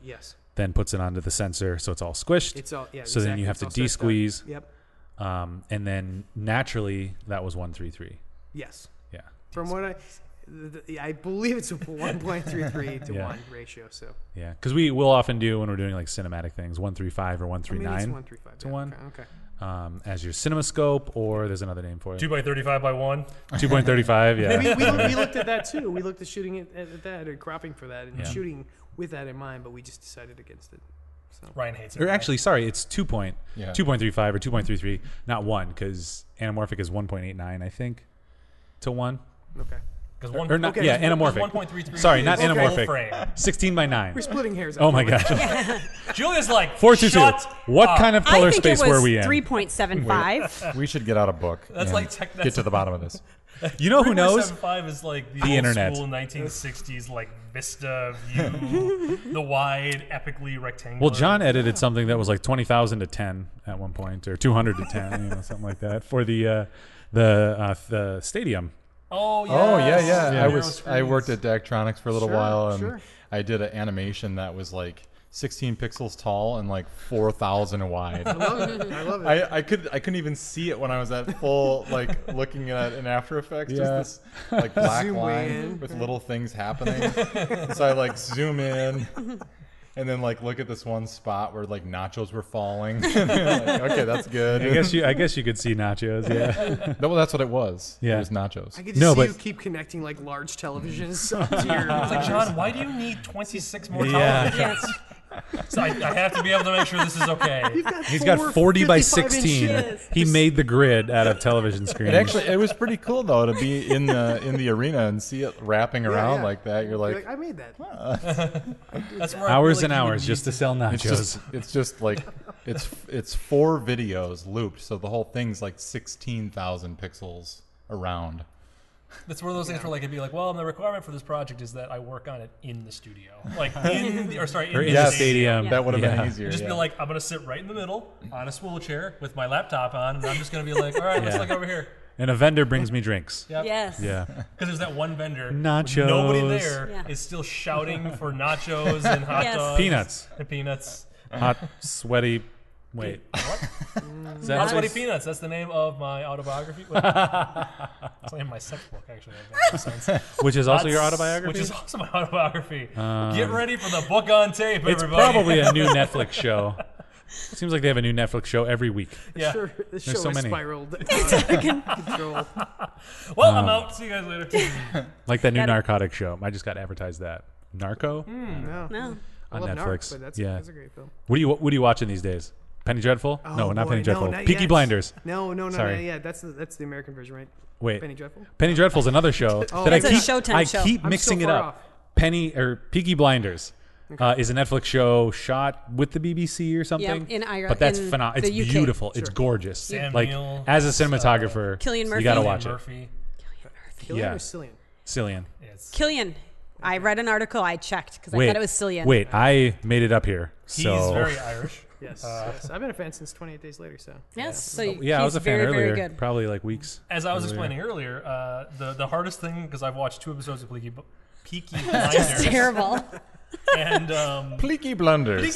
then puts it onto the sensor, so it's all squished. It's all yeah. So then exactly. you have It's to all set up. de-squeeze. Yep. Um, and then naturally, that was one three three. Yes. Yeah. From what I, th- th- I believe it's a one point three three to Yeah. one ratio. So Yeah, because we will often do when we're doing like cinematic things, one three five or one or three maybe it's nine one three five to yeah, one. Okay. okay. um, as your CinemaScope, or there's another name for it. Two by thirty-five by one. Two point thirty five. Yeah. we, we, we looked at that too. We looked at shooting it at, at that or cropping for that and Yeah. shooting with that in mind, but we just decided against it. So Ryan hates it. Or actually, sorry, it's two point Yeah. two point three five or two point three three, not one, because anamorphic is one point eight nine, I think, to one. okay, Because one, Or not? Okay. Yeah, Because anamorphic. one point three three. Sorry, not Okay. anamorphic. Frame. Sixteen by nine. we're splitting hairs. Oh my gosh. gosh. Julia's like Four two two. shut What up. kind of I color think space it was were we in? three point seven five. We should get out a book. That's and like tech- get that's- to the bottom of this. You know who knows? seven five is like the, The old internet. school nineteen sixties like Vista view, the wide, epically rectangular. Well, John edited something that was like twenty thousand to ten at one point, or two hundred to ten, you know, something like that for the uh, the uh, the stadium. Oh yeah. Oh yeah, yeah. Yeah. I was I worked at Daktronics for a little Sure, while, and sure. I did an animation that was like sixteen pixels tall and like four thousand wide. I love it. I love it. I, I could I couldn't even see it when I was at full like looking at it in After Effects. Yeah. Just this like black Zoom line in. with little things happening. So I like zoom in and then like look at this one spot where like nachos were falling. Like, okay, that's good. I guess you I guess you could see nachos. Yeah. No, well, that's what it was. Yeah. It was nachos. I could just No, see but- you keep connecting like large televisions to your. It's like, John, why do you need twenty-six more Yeah. televisions? So I, I have to be able to make sure this is okay. He's got forty by sixteen. inches. He made the grid out of television screens. It actually it was pretty cool though to be in the in the arena and see it wrapping around yeah. like that. You're You're like, like, I made that. That's where I hours feel and like you would hours need just to sell nachos. it's just it's just like it's it's four videos looped, so the whole thing's like sixteen thousand pixels around. That's one of those things where like it'd be like, well, the requirement for this project is that I work on it in the studio, like in the, or sorry, in, or the, in the Yes. stadium. That would have Yeah. been easier. Just yeah. be like, I'm gonna sit right in the middle on a swivel chair with my laptop on, and I'm just gonna be like, all right, let's Yeah. look over here. And a vendor brings me drinks. Yep. Yes. Yeah. Because there's that one vendor, with Nachos. nobody there is Yeah. still shouting for nachos and hot Yes. dogs, Peanuts. and peanuts. Hot, sweaty. Wait. What? Is that Hot how Sweaty it's- Peanuts. That's the name of my autobiography. Wait. It's the name of my sex book, actually. That makes sense. Which is also your That's- autobiography? Which is also my autobiography. Um, Get ready for the book on tape, It's everybody. probably a new Netflix show. Seems like they have a new Netflix show every week. Yeah. Sure, this There's show so has many. spiraled out of control. Well, Um, I'm out. See you guys later. Like that new Got it. narcotic show. I just got advertised that. Narco No. No. I on love Netflix. Narc, but that's, yeah. that's a great film. What are you What are you watching these days? Penny Dreadful? Oh, no, not boy, Penny no, Dreadful. not Peaky yet. Blinders. No, no, no, Sorry. no. Yeah, that's the, that's the American version, right? Wait. Penny Dreadful. Penny Dreadful's another show Oh, that I It's a keep Showtime I show. keep I'm mixing so it far up. off. Penny or Peaky Blinders uh, is a Netflix show shot with the B B C or something. in Ireland- But that's in phenomenal. the It's U K. beautiful. It's Sure. gorgeous. Sam like Neill, as a cinematographer, Cillian you Murphy. gotta Cillian watch it. Murphy. Killian Yeah. or Cillian? Cillian. It's, Killian. I read an article. I checked because I Wait, thought it was Cillian. wait. I made it up here. he's So very Irish. Yes, Uh, yes. I've been a fan since twenty-eight Days Later, so. Yes. So yeah, he's I was a fan very, earlier. Very good. Probably like weeks. As I was earlier. explaining earlier, uh, the the hardest thing because I've watched two episodes of Peaky, Peaky Just Blinders, terrible. and um, Pleaky blunders.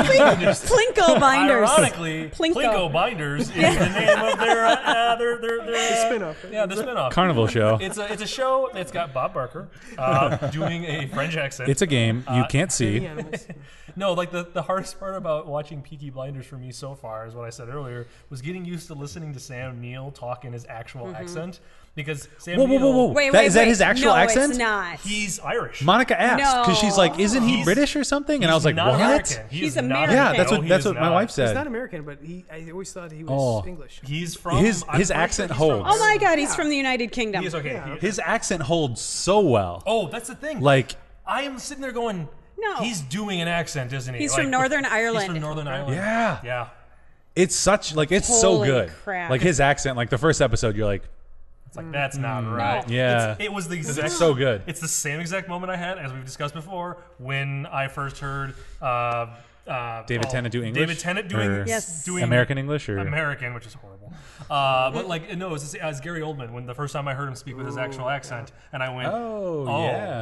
Plinko binders. ironically, Plinko. Plinko Binders is the name of their uh, uh, their their, their uh, Spin-off. Yeah, the spinoff. Carnival show. It's a it's a show that's got Bob Barker uh, doing a French accent. It's a game you Uh, can't see. Animals. No, like the, the hardest part about watching Peaky Blinders for me so far is what I said earlier was getting used to listening to Sam Neill talk in his actual accent because Sam Whoa, whoa, Neill, whoa, whoa! Wait, That- wait, is that wait. his actual no, accent? It's not. he's Irish. Monica asked because she's like, "Isn't he He's- British or something?ing?" And I was like, not "What?" American. He He's is not American. Yeah, that's No, what he that's is what my not. wife He's said. not American, but he. I always thought he was Oh. English. He's from His- I'm his pretty accent sure he's from holds. Oh my God, he's Yeah. from the United Kingdom. He is okay. Yeah. He- His accent holds so well. oh, that's the thing. Like I am sitting there going, No. he's doing an accent, isn't he? He's Like, from Northern He's Ireland. from Northern Ireland. yeah, Yeah. it's such like it's so Holy good. crap. Like his accent, like the first episode, you're like, It's like that's not right. yeah, It's, it was the exact. it's so good. It's the same exact moment I had, as we've discussed before, when I first heard uh, uh, David oh, Tennant do English? David Tennant doing Or Yes. doing American English or American, which is horrible. Uh, but like no, it was as Gary Oldman when the first time I heard him speak with his actual accent, and I went, oh, Oh. yeah,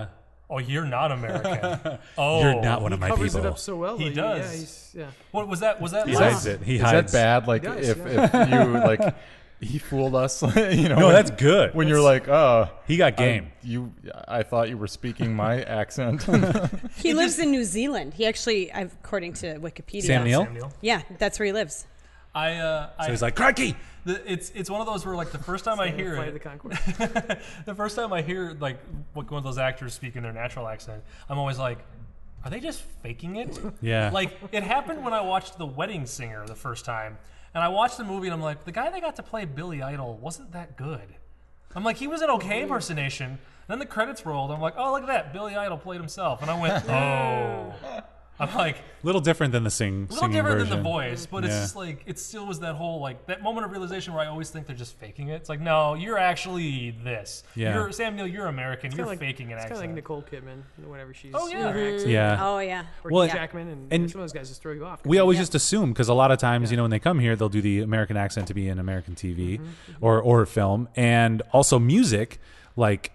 Oh, you're not American. Oh, You're not one of my Covers people. it up so well. He though. Yeah, does. he's, yeah. What was that? Was that? He last- hides it. He Is hides. that bad? Like He does, if, yeah. if you like he fooled us, you know? No, when- that's good. When you're like, oh, He got I, game. you, I thought you were speaking my accent. He lives in New Zealand. He actually, I've- according to Wikipedia. Sam Neill? Sam Neill. Yeah, that's where he lives. I. Uh, So I he's like, crikey. the, it's it's one of those where like the first time I hear Flight of it, the Conchords. the first time I hear like what one of those actors speak in their natural accent, I'm always like, are they just faking it? Yeah. Like it happened when I watched The Wedding Singer the first time, and I watched the movie and I'm like, the guy that got to play Billy Idol wasn't that good. I'm like, he was an okay impersonation. Then the credits rolled. I'm like, oh look at that, Billy Idol played himself, and I went, oh. I'm like, little different than the sing, a little singing different version. than the voice, but it's Yeah. just like it still was that whole like that moment of realization where I always think they're just faking it. It's like, no, you're actually this. Yeah. You're Sam Neill, you're American. You're Kinda like, faking an it's kind of accent. like Nicole Kidman, whenever she's. Oh, yeah. her accent. Yeah. Oh, yeah. Or Well, Hugh Jackman, and, and some of those guys just throw you off. We always Yeah. just assume because a lot of times, you know, when they come here, they'll do the American accent to be in American T V or or film, and also music, like,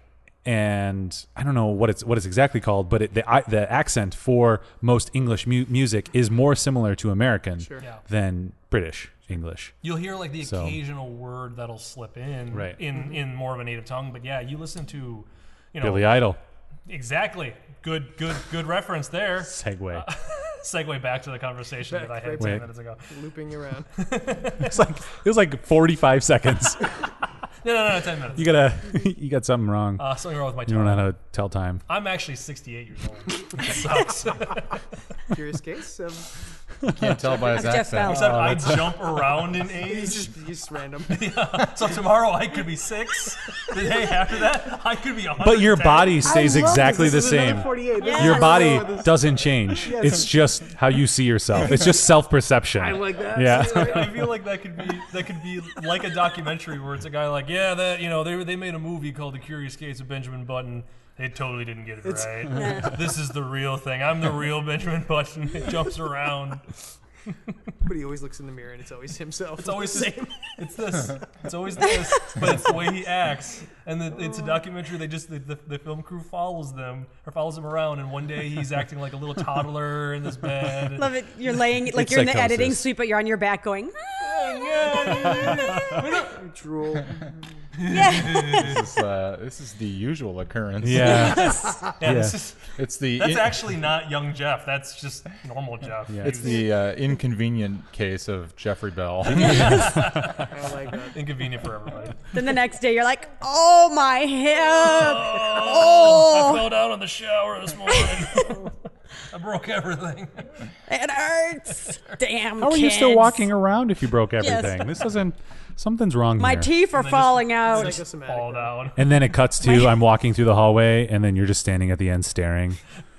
and I don't know what it's what it's exactly called, but it, the I, the accent for most English mu- music is more similar to American Sure. Yeah. than British English. You'll hear like the So- occasional word that'll slip in Right. in in more of a native tongue, but yeah, you listen to, you know, Billy Idol exactly. Good, good, good reference there. segue. Segue back to the conversation Back, that I had right ten back. minutes ago. looping around. It's like it was like forty-five seconds. No, no, no, ten minutes. You gotta you got something wrong. Uh, something wrong with my You don't tongue. know how to tell time. I'm actually sixty-eight years old. It sucks. Curious case. Um, Can't tell by his Of Jeff accent. Bell. Except I jump around in age. he's just he's just random. So tomorrow I could be six. The day after that I could be one hundred ten. But your body stays I love exactly this. the This is another same. forty-eight. This Yeah. is Your so- body this- doesn't change. Yes. It's just how you see yourself. It's just self-perception. I like that. Yeah. I feel like that could be that could be like a documentary where it's a guy like, yeah, that you know they they made a movie called The Curious Case of Benjamin Button. They totally didn't get it right. This is the real thing. I'm the real Benjamin Button. It jumps around. But he always looks in the mirror and it's always himself. It's always the this, same. it's this. It's always this. But it's the way he acts. And the, it's a documentary. They just the, the, the film crew follows them or follows him around. And one day he's acting like a little toddler in this bed. Love it. You're laying, like It's you're in the psychosis. editing suite, but you're on your back going, Drool. yeah. This is, uh, this is the usual occurrence. Yeah. Yeah, Yeah. This is, It's the that's in- actually not young Jeff. That's just normal Jeff. Yeah. it's the uh, inconvenient case of Jeffrey Bell. I like that. Inconvenient for everybody. Then the next day, you're like, oh, my hip. I Oh, fell down in the shower this morning. I broke everything. it hurts. Damn. How are you still kids. walking around if you broke Yes. everything? This doesn't. Something's wrong My here. teeth are then just- falling out. Psychosomatic. Fall down. And then it cuts to I'm walking through the hallway, and then you're just standing at the end staring.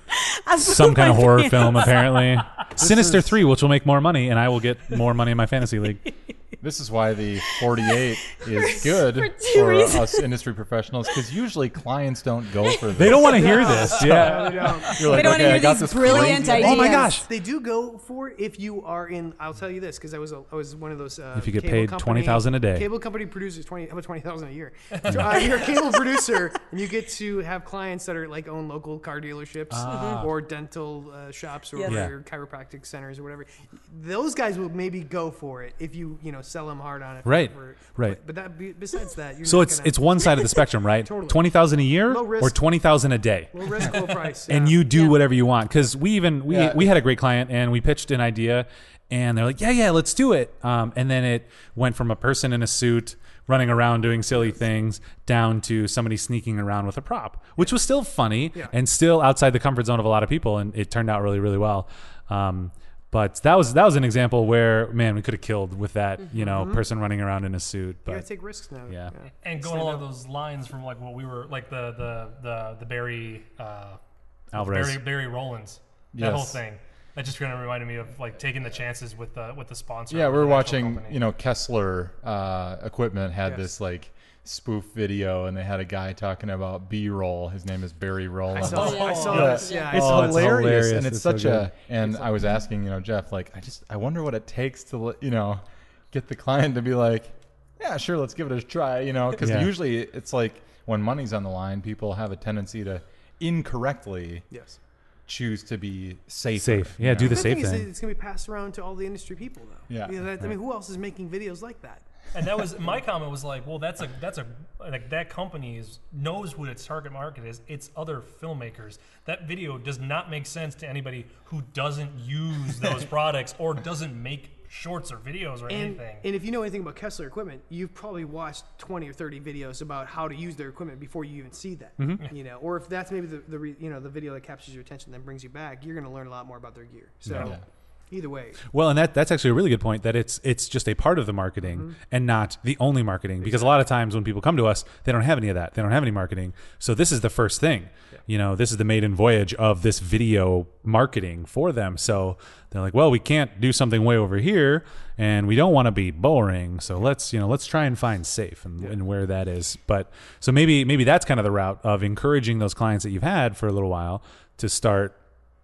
I Some blew kind of my horror pants. film, apparently. Sinister three, which will make more money, and I will get more money in my fantasy league. This is why the forty-eight is good for two for reasons. us industry professionals, because usually clients don't go for this. They don't want to hear this. Yeah. They don't. You're like, They don't okay, hear I got these this brilliant crazy- ideas. Oh my gosh. They do go for it if you are in. I'll tell you this because I was a, I was one of those. Uh, If you get cable paid company- twenty thousand a day. Cable company producers twenty. How about twenty thousand a year? So, uh, you're a cable producer and you get to have clients that are like own local car dealerships Ah. or dental uh, shops or, Yes. Yeah. or chiropractic centers or whatever. Those guys will maybe go for it if you you know sell them hard on it. for- Right. for- Right. But, but that be- besides that, you're So not it's gonna, it's one side of the spectrum, right? Totally. Twenty thousand a year Low risk. or twenty thousand a day. low risk, low price. And yeah. you do Yeah. whatever you want. Because we even we Yeah. we had a great client and we pitched an idea, and they're like, yeah, yeah, let's do it. Um, and then it went from a person in a suit running around doing silly things down to somebody sneaking around with a prop, which was still funny Yeah. and still outside the comfort zone of a lot of people, and it turned out really, really well. Um, but that was that was an example where, man, we could have killed with that, you know, person running around in a suit. You gotta But take risks now. Yeah. And going Stand along out. those lines from like what we were like the the the the Barry uh, Alvarez. Barry Barry Rollins that Yes. whole thing that just kind of reminded me of like taking the chances with the with the sponsor. Yeah, of we were the actual watching, company. you know, Kessler uh, Equipment had Yes. this like spoof video, and they had a guy talking about B-roll. His name is Barry I Rollins. saw, yeah. I saw Yeah. this. Yeah, I It's Oh, saw it's this. hilarious, hilarious. and it's, It's so such good. a. And I was asking, you know, Jeff, like, I just, I wonder what it takes to, let- you know, get the client to be like, yeah, sure, let's give it a try, you know, because Yeah. usually it's like when money's on the line, people have a tendency to incorrectly Yes. choose to be safer. Safe. Yeah, you do know? the The safe thing is, thing. it's going to be passed around to all the industry people, though. Yeah. You know, that, I Right. mean, who else is making videos like that? And that was my comment was like, well, that's a that's a like that company is knows what its target market is. It's other filmmakers. That video does not make sense to anybody who doesn't use those products or doesn't make shorts or videos or And, anything. and if you know anything about Kessler equipment, you've probably watched twenty or thirty videos about how to use their equipment before you even see that. Mm-hmm. You know, or if that's maybe the, the re, you know the video that captures your attention that brings you back, you're going to learn a lot more about their gear. So Yeah. either way, Well, and that that's actually a really good point, that it's it's just a part of the marketing Mm-hmm. and not the only marketing, because a lot of times when people come to us, they don't have any of that. They don't have any marketing. So this is the first thing. You know, this is the maiden voyage of this video marketing for them. So they're like, well, we can't do something way over here and we don't want to be boring. So let's, you know, let's try and find safe and, and where that is. But so maybe maybe that's kind of the route of encouraging those clients that you've had for a little while to start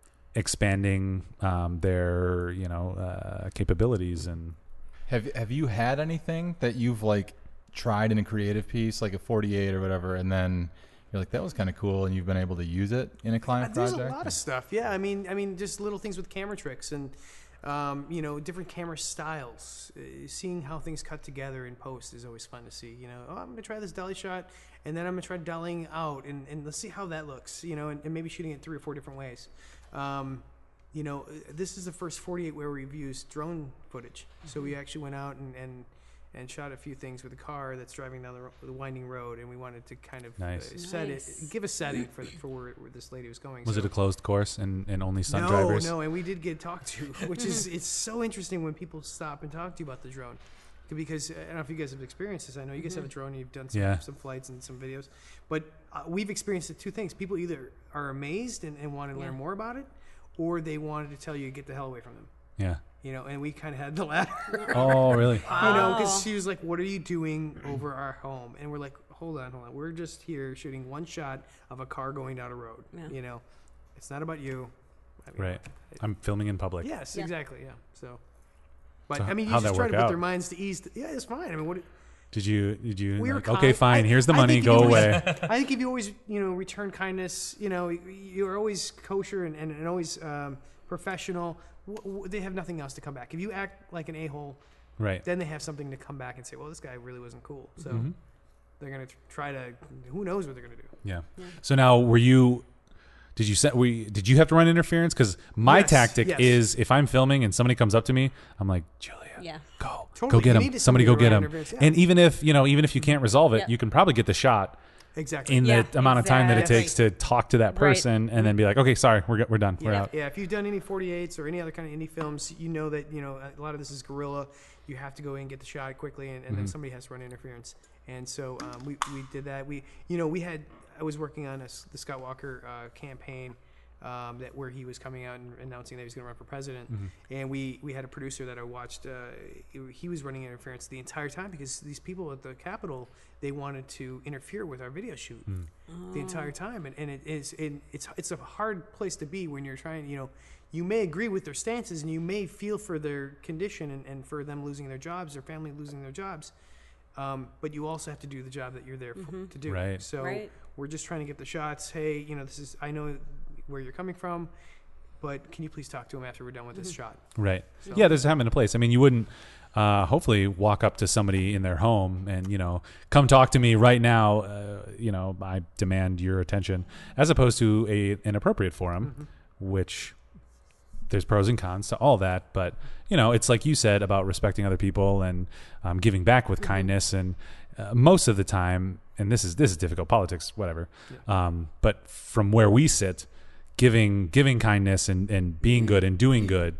expanding um, their, you know, uh, capabilities. And Have Have you had anything that you've like tried in a creative piece, like a forty-eight or whatever, and then you're like, that was kind of cool, and you've been able to use it in a client there's project? a lot of stuff. Yeah, I mean, I mean, just little things with camera tricks and um, you know, different camera styles. Uh, seeing how things cut together in post is always fun to see. You know, oh, I'm gonna try this dolly shot, and then I'm gonna try dollying out, and, and let's see how that looks. You know, and, and maybe shooting it three or four different ways. Um, you know, this is the first forty-eight where we've used drone footage. So we actually went out and, and, and shot a few things with a car that's driving down the, ro- the winding road, and we wanted to kind of Nice. uh, set Nice. it, give a setting for, for where, where this lady was going. was So- it a closed course and, and only stunt no, drivers? no, and we did get talked to, which is it's so interesting when people stop and talk to you about the drone, because uh, I don't know if you guys have experienced this. I know you guys have a drone, and you've done some, Yeah. some flights and some videos, but uh, we've experienced the two things: people either are amazed and, and want to Yeah. learn more about it, or they wanted to tell you get the hell away from them. Yeah. You know, and we kind of had the latter. Oh, really? You know, Wow. because she was like, "What are you doing over our home?" And we're like, "Hold on, hold on. We're just here shooting one shot of a car going down a road. Yeah. You know, it's not about you." I mean, Right. I'm filming in public. Yes, Yeah. exactly. Yeah. So, but So I mean, you how'd just that try work to put out? their minds to ease. Yeah, it's fine. I mean, what? Did you, did you, We were like, kind- okay, fine, I- here's the I money, think you go always- away. I think if you always, you know, return kindness, you know, you're always kosher and, and, and always um, professional. W- w- they have nothing else to come back. If you act like an a-hole, Right. then they have something to come back and say, well, this guy really wasn't cool. So Mhm. they're gonna try to. Who knows what they're gonna do? Yeah. So now, were you? Did you set? We did you have to run interference? Because my Yes, tactic yes. is, if I'm filming and somebody comes up to me, I'm like, Julia, Yeah. go, Totally. go You get need him. to- Somebody somebody go to get run him. interference, yeah. And even if you know, even if you can't resolve it, Yeah. you can probably get the shot Exactly. in Yeah, the amount of time that it exactly. takes to talk to that Right. person, and then be like, okay, sorry, we're go- we're done, we're Yeah, out. yeah. If you've done any forty-eights or any other kind of indie films, you know that you know a lot of this is guerrilla. You have to go in and get the shot quickly, and, and then Mhm. somebody has to run interference. And so um, we we did that. We you know we had I was working on a s the Scott Walker uh, campaign. Um, that where he was coming out and announcing that he was going to run for president, Mhm. and we we had a producer that I watched. Uh, he- he was running interference the entire time because these people at the Capitol, they wanted to interfere with our video shoot Mm. the entire time, and, and it is and it's it's a hard place to be when you're trying. You know, you may agree with their stances and you may feel for their condition and, and for them losing their jobs, their family losing their jobs, um, but you also have to do the job that you're there for, to do. Right. So Right. we're just trying to get the shots. Hey, you know, this is I know where you're coming from, but can you please talk to him after we're done with this shot? Right. So- Yeah, there's a time and a place. I mean, you wouldn't uh, hopefully walk up to somebody in their home and, you know, come talk to me right now. Uh, you know, I demand your attention, as opposed to a an appropriate forum, which there's pros and cons to all that. But, you know, it's like you said about respecting other people and um, giving back with kindness. And uh, most of the time, and this is this is difficult, politics, whatever. Um, but from where we sit, giving giving kindness and, and being good and doing good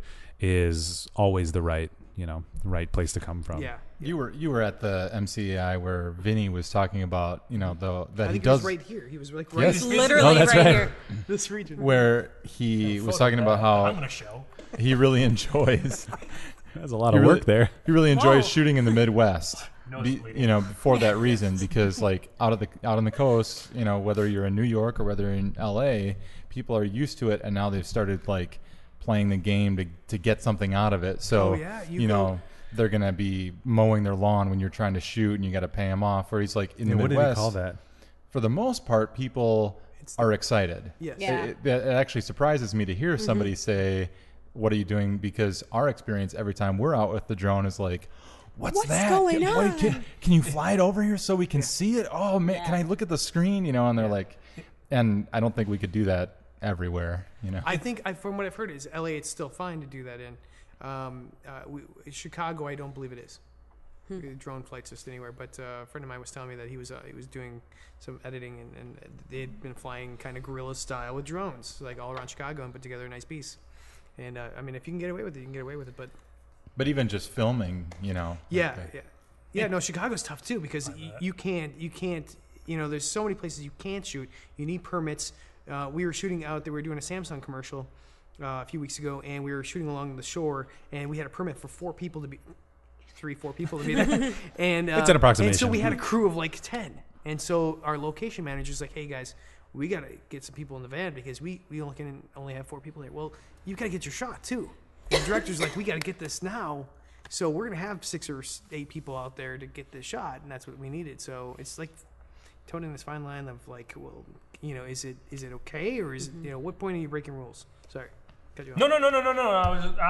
is always the right, you know, right place to come from. Yeah. You were you were at the M C A I where Vinny was talking about, you know, the that I he think does he was right here. He was like right Yes. in Literally Oh, that's right, right. here. this region. where he was talking about I'm how gonna show. he really enjoys That's a lot he of really, work there. He really enjoys Whoa. shooting in the Midwest. No, Be- sweetie. you know, for that reason, because like out of the out on the coast, you know, whether you're in New York or whether you're in L A, people are used to it, and now they've started like playing the game to to get something out of it. So Oh, yeah, you you, go- know, they're gonna be mowing their lawn when you're trying to shoot, and you got to pay them off. Or he's like in Yeah, the what did Midwest. he call that? For the most part, people It's are excited. yes. Yeah. It, it actually surprises me to hear somebody say, "What are you doing?" Because our experience every time we're out with the drone is like, "What's, What's that? going Can, what- on?" can, can you fly it over here so we can see it? Oh man, can I look at the screen?" You know, and they're like, and I don't think we could do that everywhere. You know, I think, I, from what I've heard, is L A. It's still fine to do that in. Um, uh, we, Chicago, I don't believe it is. Uh, Drone flights just anywhere. But uh, a friend of mine was telling me that he was uh, he was doing some editing, and, and they had been flying kind of guerrilla style with drones, like all around Chicago, and put together a nice piece. And uh, I mean, if you can get away with it, you can get away with it. But but even just filming, you know, yeah, like, uh, yeah, yeah. No, Chicago's tough too because y- you can't, you can't, you know, there's so many places you can't shoot. You need permits. Uh, we were shooting out there. We were doing a Samsung commercial uh, a few weeks ago, and we were shooting along the shore, and we had a permit for four people to be, three, four people to be there. And uh, It's an approximation. And so we had a crew of like ten, and so our location manager's like, "Hey guys, we gotta get some people in the van because we we only can only have four people here." Well, you gotta get your shot too. And the director's like, "We gotta get this now." So we're gonna have six or s- eight people out there to get this shot, and that's what we needed. So it's like toting this fine line of like, well, you know, is it is it okay or is it, you know, what point are you breaking rules? Sorry, cut you off. No, no, no, no, no, no. I was just,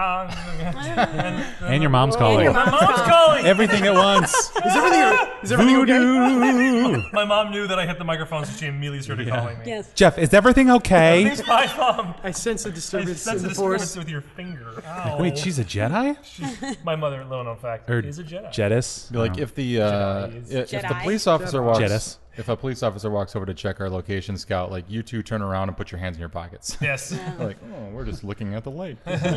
uh, And your mom's calling. your my mom's mom's calling. Everything at once. Is everything is everything okay? Voodoo. My mom knew that I hit the microphone, so she immediately started calling me. Yes. Jeff, is everything okay? Please, my mom. I sense a I disturbance sense in a the force. disturbance with your finger. Ow. Wait, she's a Jedi? My mother, little known fact, Or is a Jedi. Jedis? Be like if the uh, Jedi is- if, if the Jedi. police officer walks Jedis. if a police officer walks over to check our location scout, like you two turn around and put your hands in your pockets. Yes. like, oh, we're just looking at the light.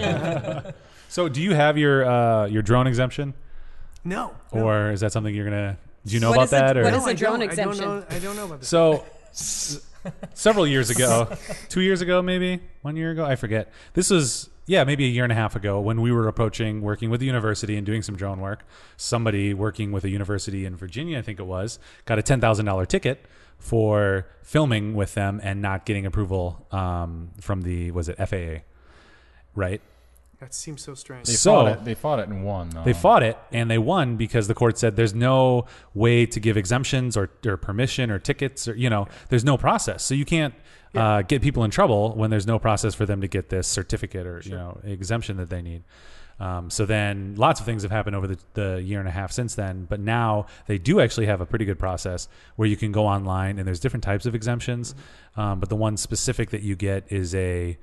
So, do you have your uh, your drone exemption, No. no. or is that something you're gonna? Do you know What about is the- that? Or what No, is a I drone don't, exemption? I don't know. I don't know about this. so, s- several years ago, two years ago, maybe one year ago, I forget. This was yeah, maybe a year and a half ago when we were approaching working with the university and doing some drone work. Somebody working with a university in Virginia, I think it was, got a ten thousand dollar ticket for filming with them and not getting approval um, from the was it F A A, right? That seems so strange. They So- fought it. They fought it and won. Though. They fought it and they won because the court said there's no way to give exemptions or, or permission or tickets or, you know, there's no process. So you can't uh, get people in trouble when there's no process for them to get this certificate or, you know, exemption that they need. Um, so then lots of things have happened over the, the year and a half since then. But now they do actually have a pretty good process where you can go online and there's different types of exemptions. Um, but the one specific that you get is a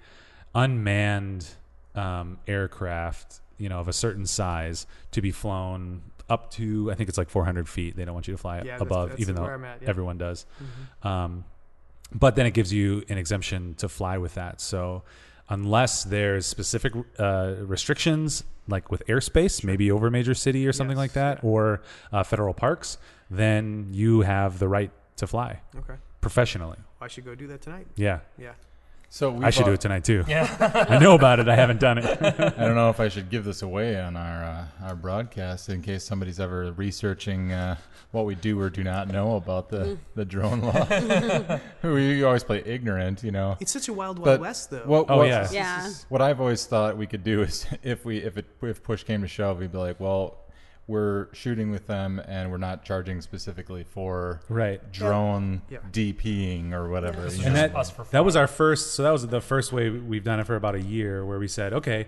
unmanned um, aircraft, you know, of a certain size to be flown up to, I think it's like four hundred feet. They don't want you to fly Yeah, that's- above, that's even though where I'm at, yeah. everyone does. Um, but then it gives you an exemption to fly with that. So unless there's specific uh, restrictions, like with airspace, maybe over a major city or something Yes, like that, or uh, federal parks, then you have the right to fly Okay. professionally. I should go do that tonight. Yeah. Yeah. So we I should do bought- it tonight too. Yeah. I know about it. I haven't done it. I don't know if I should give this away on our uh, our broadcast in case somebody's ever researching uh, what we do or do not know about the, the drone law. we always play ignorant, you know. It's such a wild, wild But west, though. What, Oh, what- yeah. Yeah. What I've always thought we could do is if we if it if push came to shove, we'd be like, well, we're shooting with them and we're not charging specifically for Right. drone Yeah. DPing or whatever. This you is And know? just that, us for that was fun. our first, so that was the first way we've done it for about a year where we said, okay,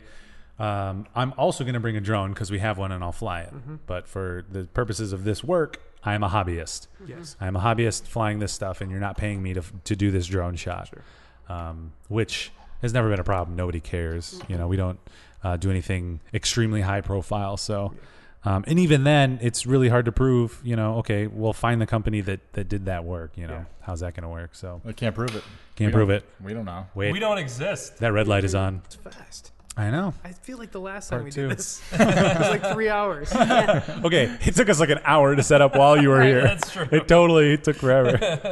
um, I'm also going to bring a drone because we have one and I'll fly it. But for the purposes of this work, I'm a hobbyist. Yes. I'm a hobbyist flying this stuff and you're not paying me to, to do this drone shot, um, which has never been a problem. Nobody cares. You know, we don't uh, do anything extremely high profile. So, um, and even then it's really hard to prove, you know, okay, we'll find the company that, that did that work, you know, Yeah. how's that going to work? So We can't prove it. can't We prove don't- it. We don't know. Wait, We don't exist. that red light is on. It's fast. I know. I feel like the last time Part we two. did this, it was like three hours. Okay, it took us like an hour to set up while you were here. That's true. It totally took forever.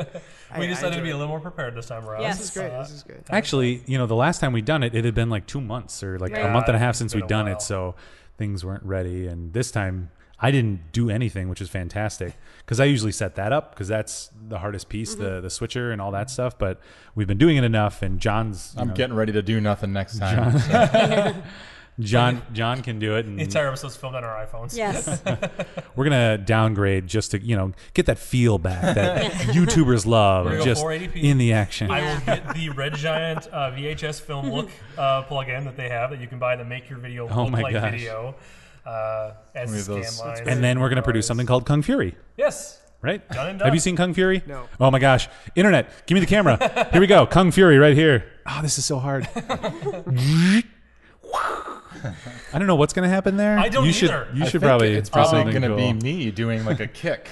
We I- decided I to be a enjoy little more prepared this time around. Yes. This is great. Uh, This is great. Actually, you know, the last time we'd done it, it had been like two months or like a Right. month and a half It's since been we'd a done while. it, so things weren't ready. And this time, I didn't do anything, which is fantastic because I usually set that up because that's the hardest piece, the the switcher and all that stuff. But we've been doing it enough, and John's. you I'm know, getting ready to do nothing next time. so. John John can do it, and The entire episode's filmed on our iPhones. Yes. we're gonna downgrade just to you know get that feel back that YouTubers love, We're of gonna go just four eighty p. in the action. I will get the Red Giant uh, V H S film look uh, plug-in that they have that you can buy to make your video Oh look my like gosh. video. Uh, as We the have scan those- lines. And then we're gonna produce something called Kung Fury. Yes. Right? Done and Have you done. seen Kung Fury? No. Oh my gosh. Internet, give me the camera. Here we go. Kung Fury right here. Oh, this is so hard. I don't know what's going to happen there. I don't you should, either. You I should think probably it's do probably something going to be cool. me doing like a kick.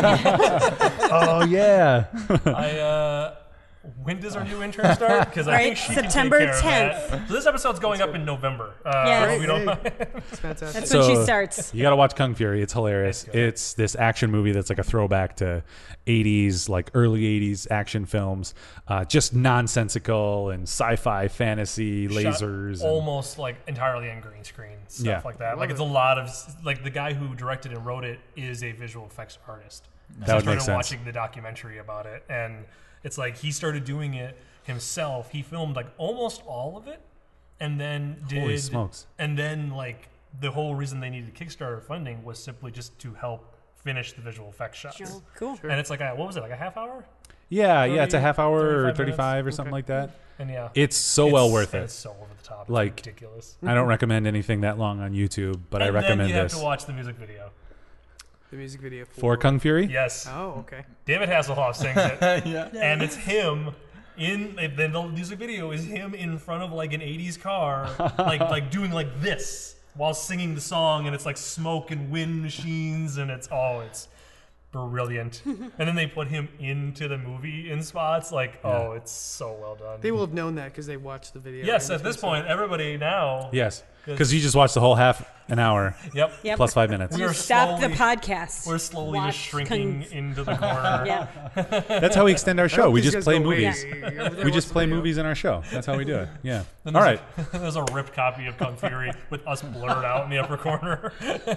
Oh, yeah. I, uh, when does our new intern start? Because I Right, think she September can take care of that. tenth. So this episode's going up in November. Uh, Yes. if we don't Hey. mind. It's fantastic. That's So- when she starts. You got to watch Kung Fury. It's hilarious. It's good. It's this action movie that's like a throwback to eighties, like early eighties action films. Uh, just nonsensical and sci-fi, fantasy, Shot lasers. and- almost like entirely in green screen stuff Yeah. like that. Love Like it. it's a lot of like the guy who directed and wrote it is a visual effects artist. That so I would make started sense. watching the documentary about it, and it's like he started doing it himself. He filmed like almost all of it, and then did Holy smokes. and then like the whole reason they needed Kickstarter funding was simply just to help finish the visual effects shots. Cool. And it's like a, what was it, like a half hour? Yeah, yeah. It's a thirty, half hour or thirty-five thirty-five or minutes. something Okay. like that. And yeah, It's so it's- well worth It's it. so over the top, it's Like- ridiculous. I don't recommend anything that long on YouTube, but I and recommend then you this. have to watch the music video. The music video for, For Kung Fury? Yes. Oh, okay. David Hasselhoff sings it, yeah. and it's him in then the music video is him in front of like an eighties car, like like doing like this while singing the song, and it's like smoke and wind machines, and it's oh, it's brilliant. And then they put him into the movie in spots, like oh, it's so well done. They will have known that because they watched the video. yes, and at this so- point, everybody now. Yes. Because you just watched the whole half an hour Yep. Yep. plus five minutes. We are Stop the slowly- podcast. We're slowly just Watch shrinking Kung- into the corner. Yeah. That's how we extend our I show. hope We these just guys play go, "Wait, movies. everyone We watched just the play video." movies in our show. That's how we do it. Yeah. Then All there's right. a, there's a ripped copy of Kung Fury with us blurred out in the upper corner.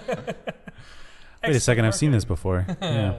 Wait a second. I've seen this before. Yeah.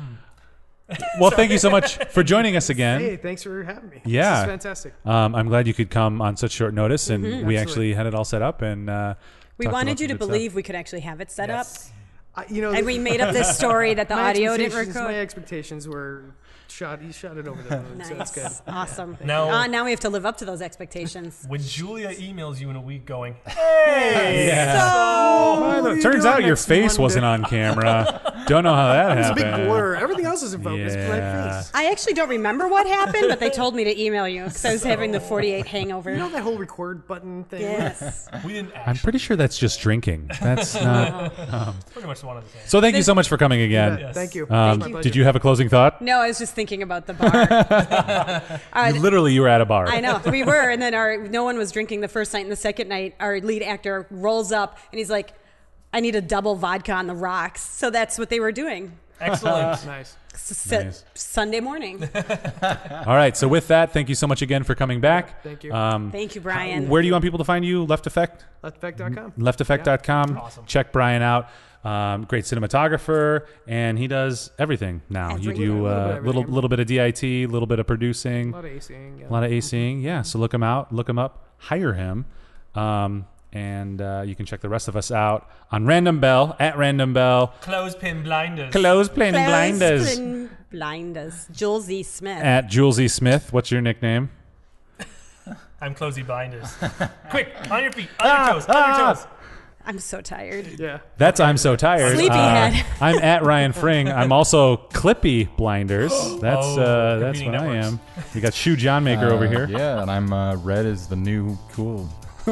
Well, thank you so much for joining us again. Hey, thanks for having me. Yeah. This is fantastic. Um, I'm glad you could come on such short notice, and we Absolutely. actually had it all set up. And uh, We talked wanted about you some to good stuff. believe we could actually have it set Yes. I, you know, up. And we made up this story that the my audio didn't expectations- record. My expectations were shot. You shot it over the moon, so it's good. Nice. Awesome. Now- uh, now we have to live up to those expectations. When Julia emails you in a week going, hey, Well, What are it you turns doing out your next face Monday? wasn't on camera. Don't know how that It's a happened. big blur. Everything else is in focus. but My Yeah. face. I actually don't remember what happened, but they told me to email you because I was having the forty-eight hangover. You know that whole record button thing? Yes. we didn't I'm actually. pretty sure that's just drinking. That's not. Pretty much one of the same. So thank you so much for coming again. Yeah, Thank you. Um, It's my pleasure. did you have a closing thought? No, I was just thinking about the bar. Uh, You literally, you were at a bar. I know we were, and then our no one was drinking the first night, and the second night, our lead actor rolls up and he's like, "I need a double vodka on the rocks." So that's what they were doing. Excellent. Nice. S- Nice. Sunday morning. All right. So with that, thank you so much again for coming back. Thank you. Um, Thank you, Brian. where do you want people to find you? Left Effect? left effect dot com. left effect dot com. Awesome. Check Brian out. Um, great cinematographer, and he does everything now. You Everything. do A little bit uh, of little everything. little bit of D I T, a little bit of producing, A lot of ACing. Yeah. a lot of ACing. Yeah, so look him out, look him up, hire him, um, and uh, you can check the rest of us out on Random Bell at Random Bell. Clothespin blinders. Close playing blinders Clothespin Blinders. Jules E. Smith. at Jules E. Smith. What's your nickname? I'm Closey Blinders. Quick, on your feet, on your toes, on ah. your toes. I'm so tired. Yeah. That's I'm so tired. Sleepyhead. Uh, I'm at Ryan Fring. I'm also Clippy Blinders. That's Oh, uh, that's competing what I networks. am. You got Shoe John Maker over Uh, here. Yeah, and I'm uh, red is the new cool.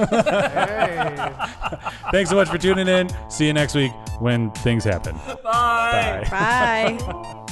Hey. Thanks so much for tuning in. See you next week when things happen. Bye. Bye. Bye.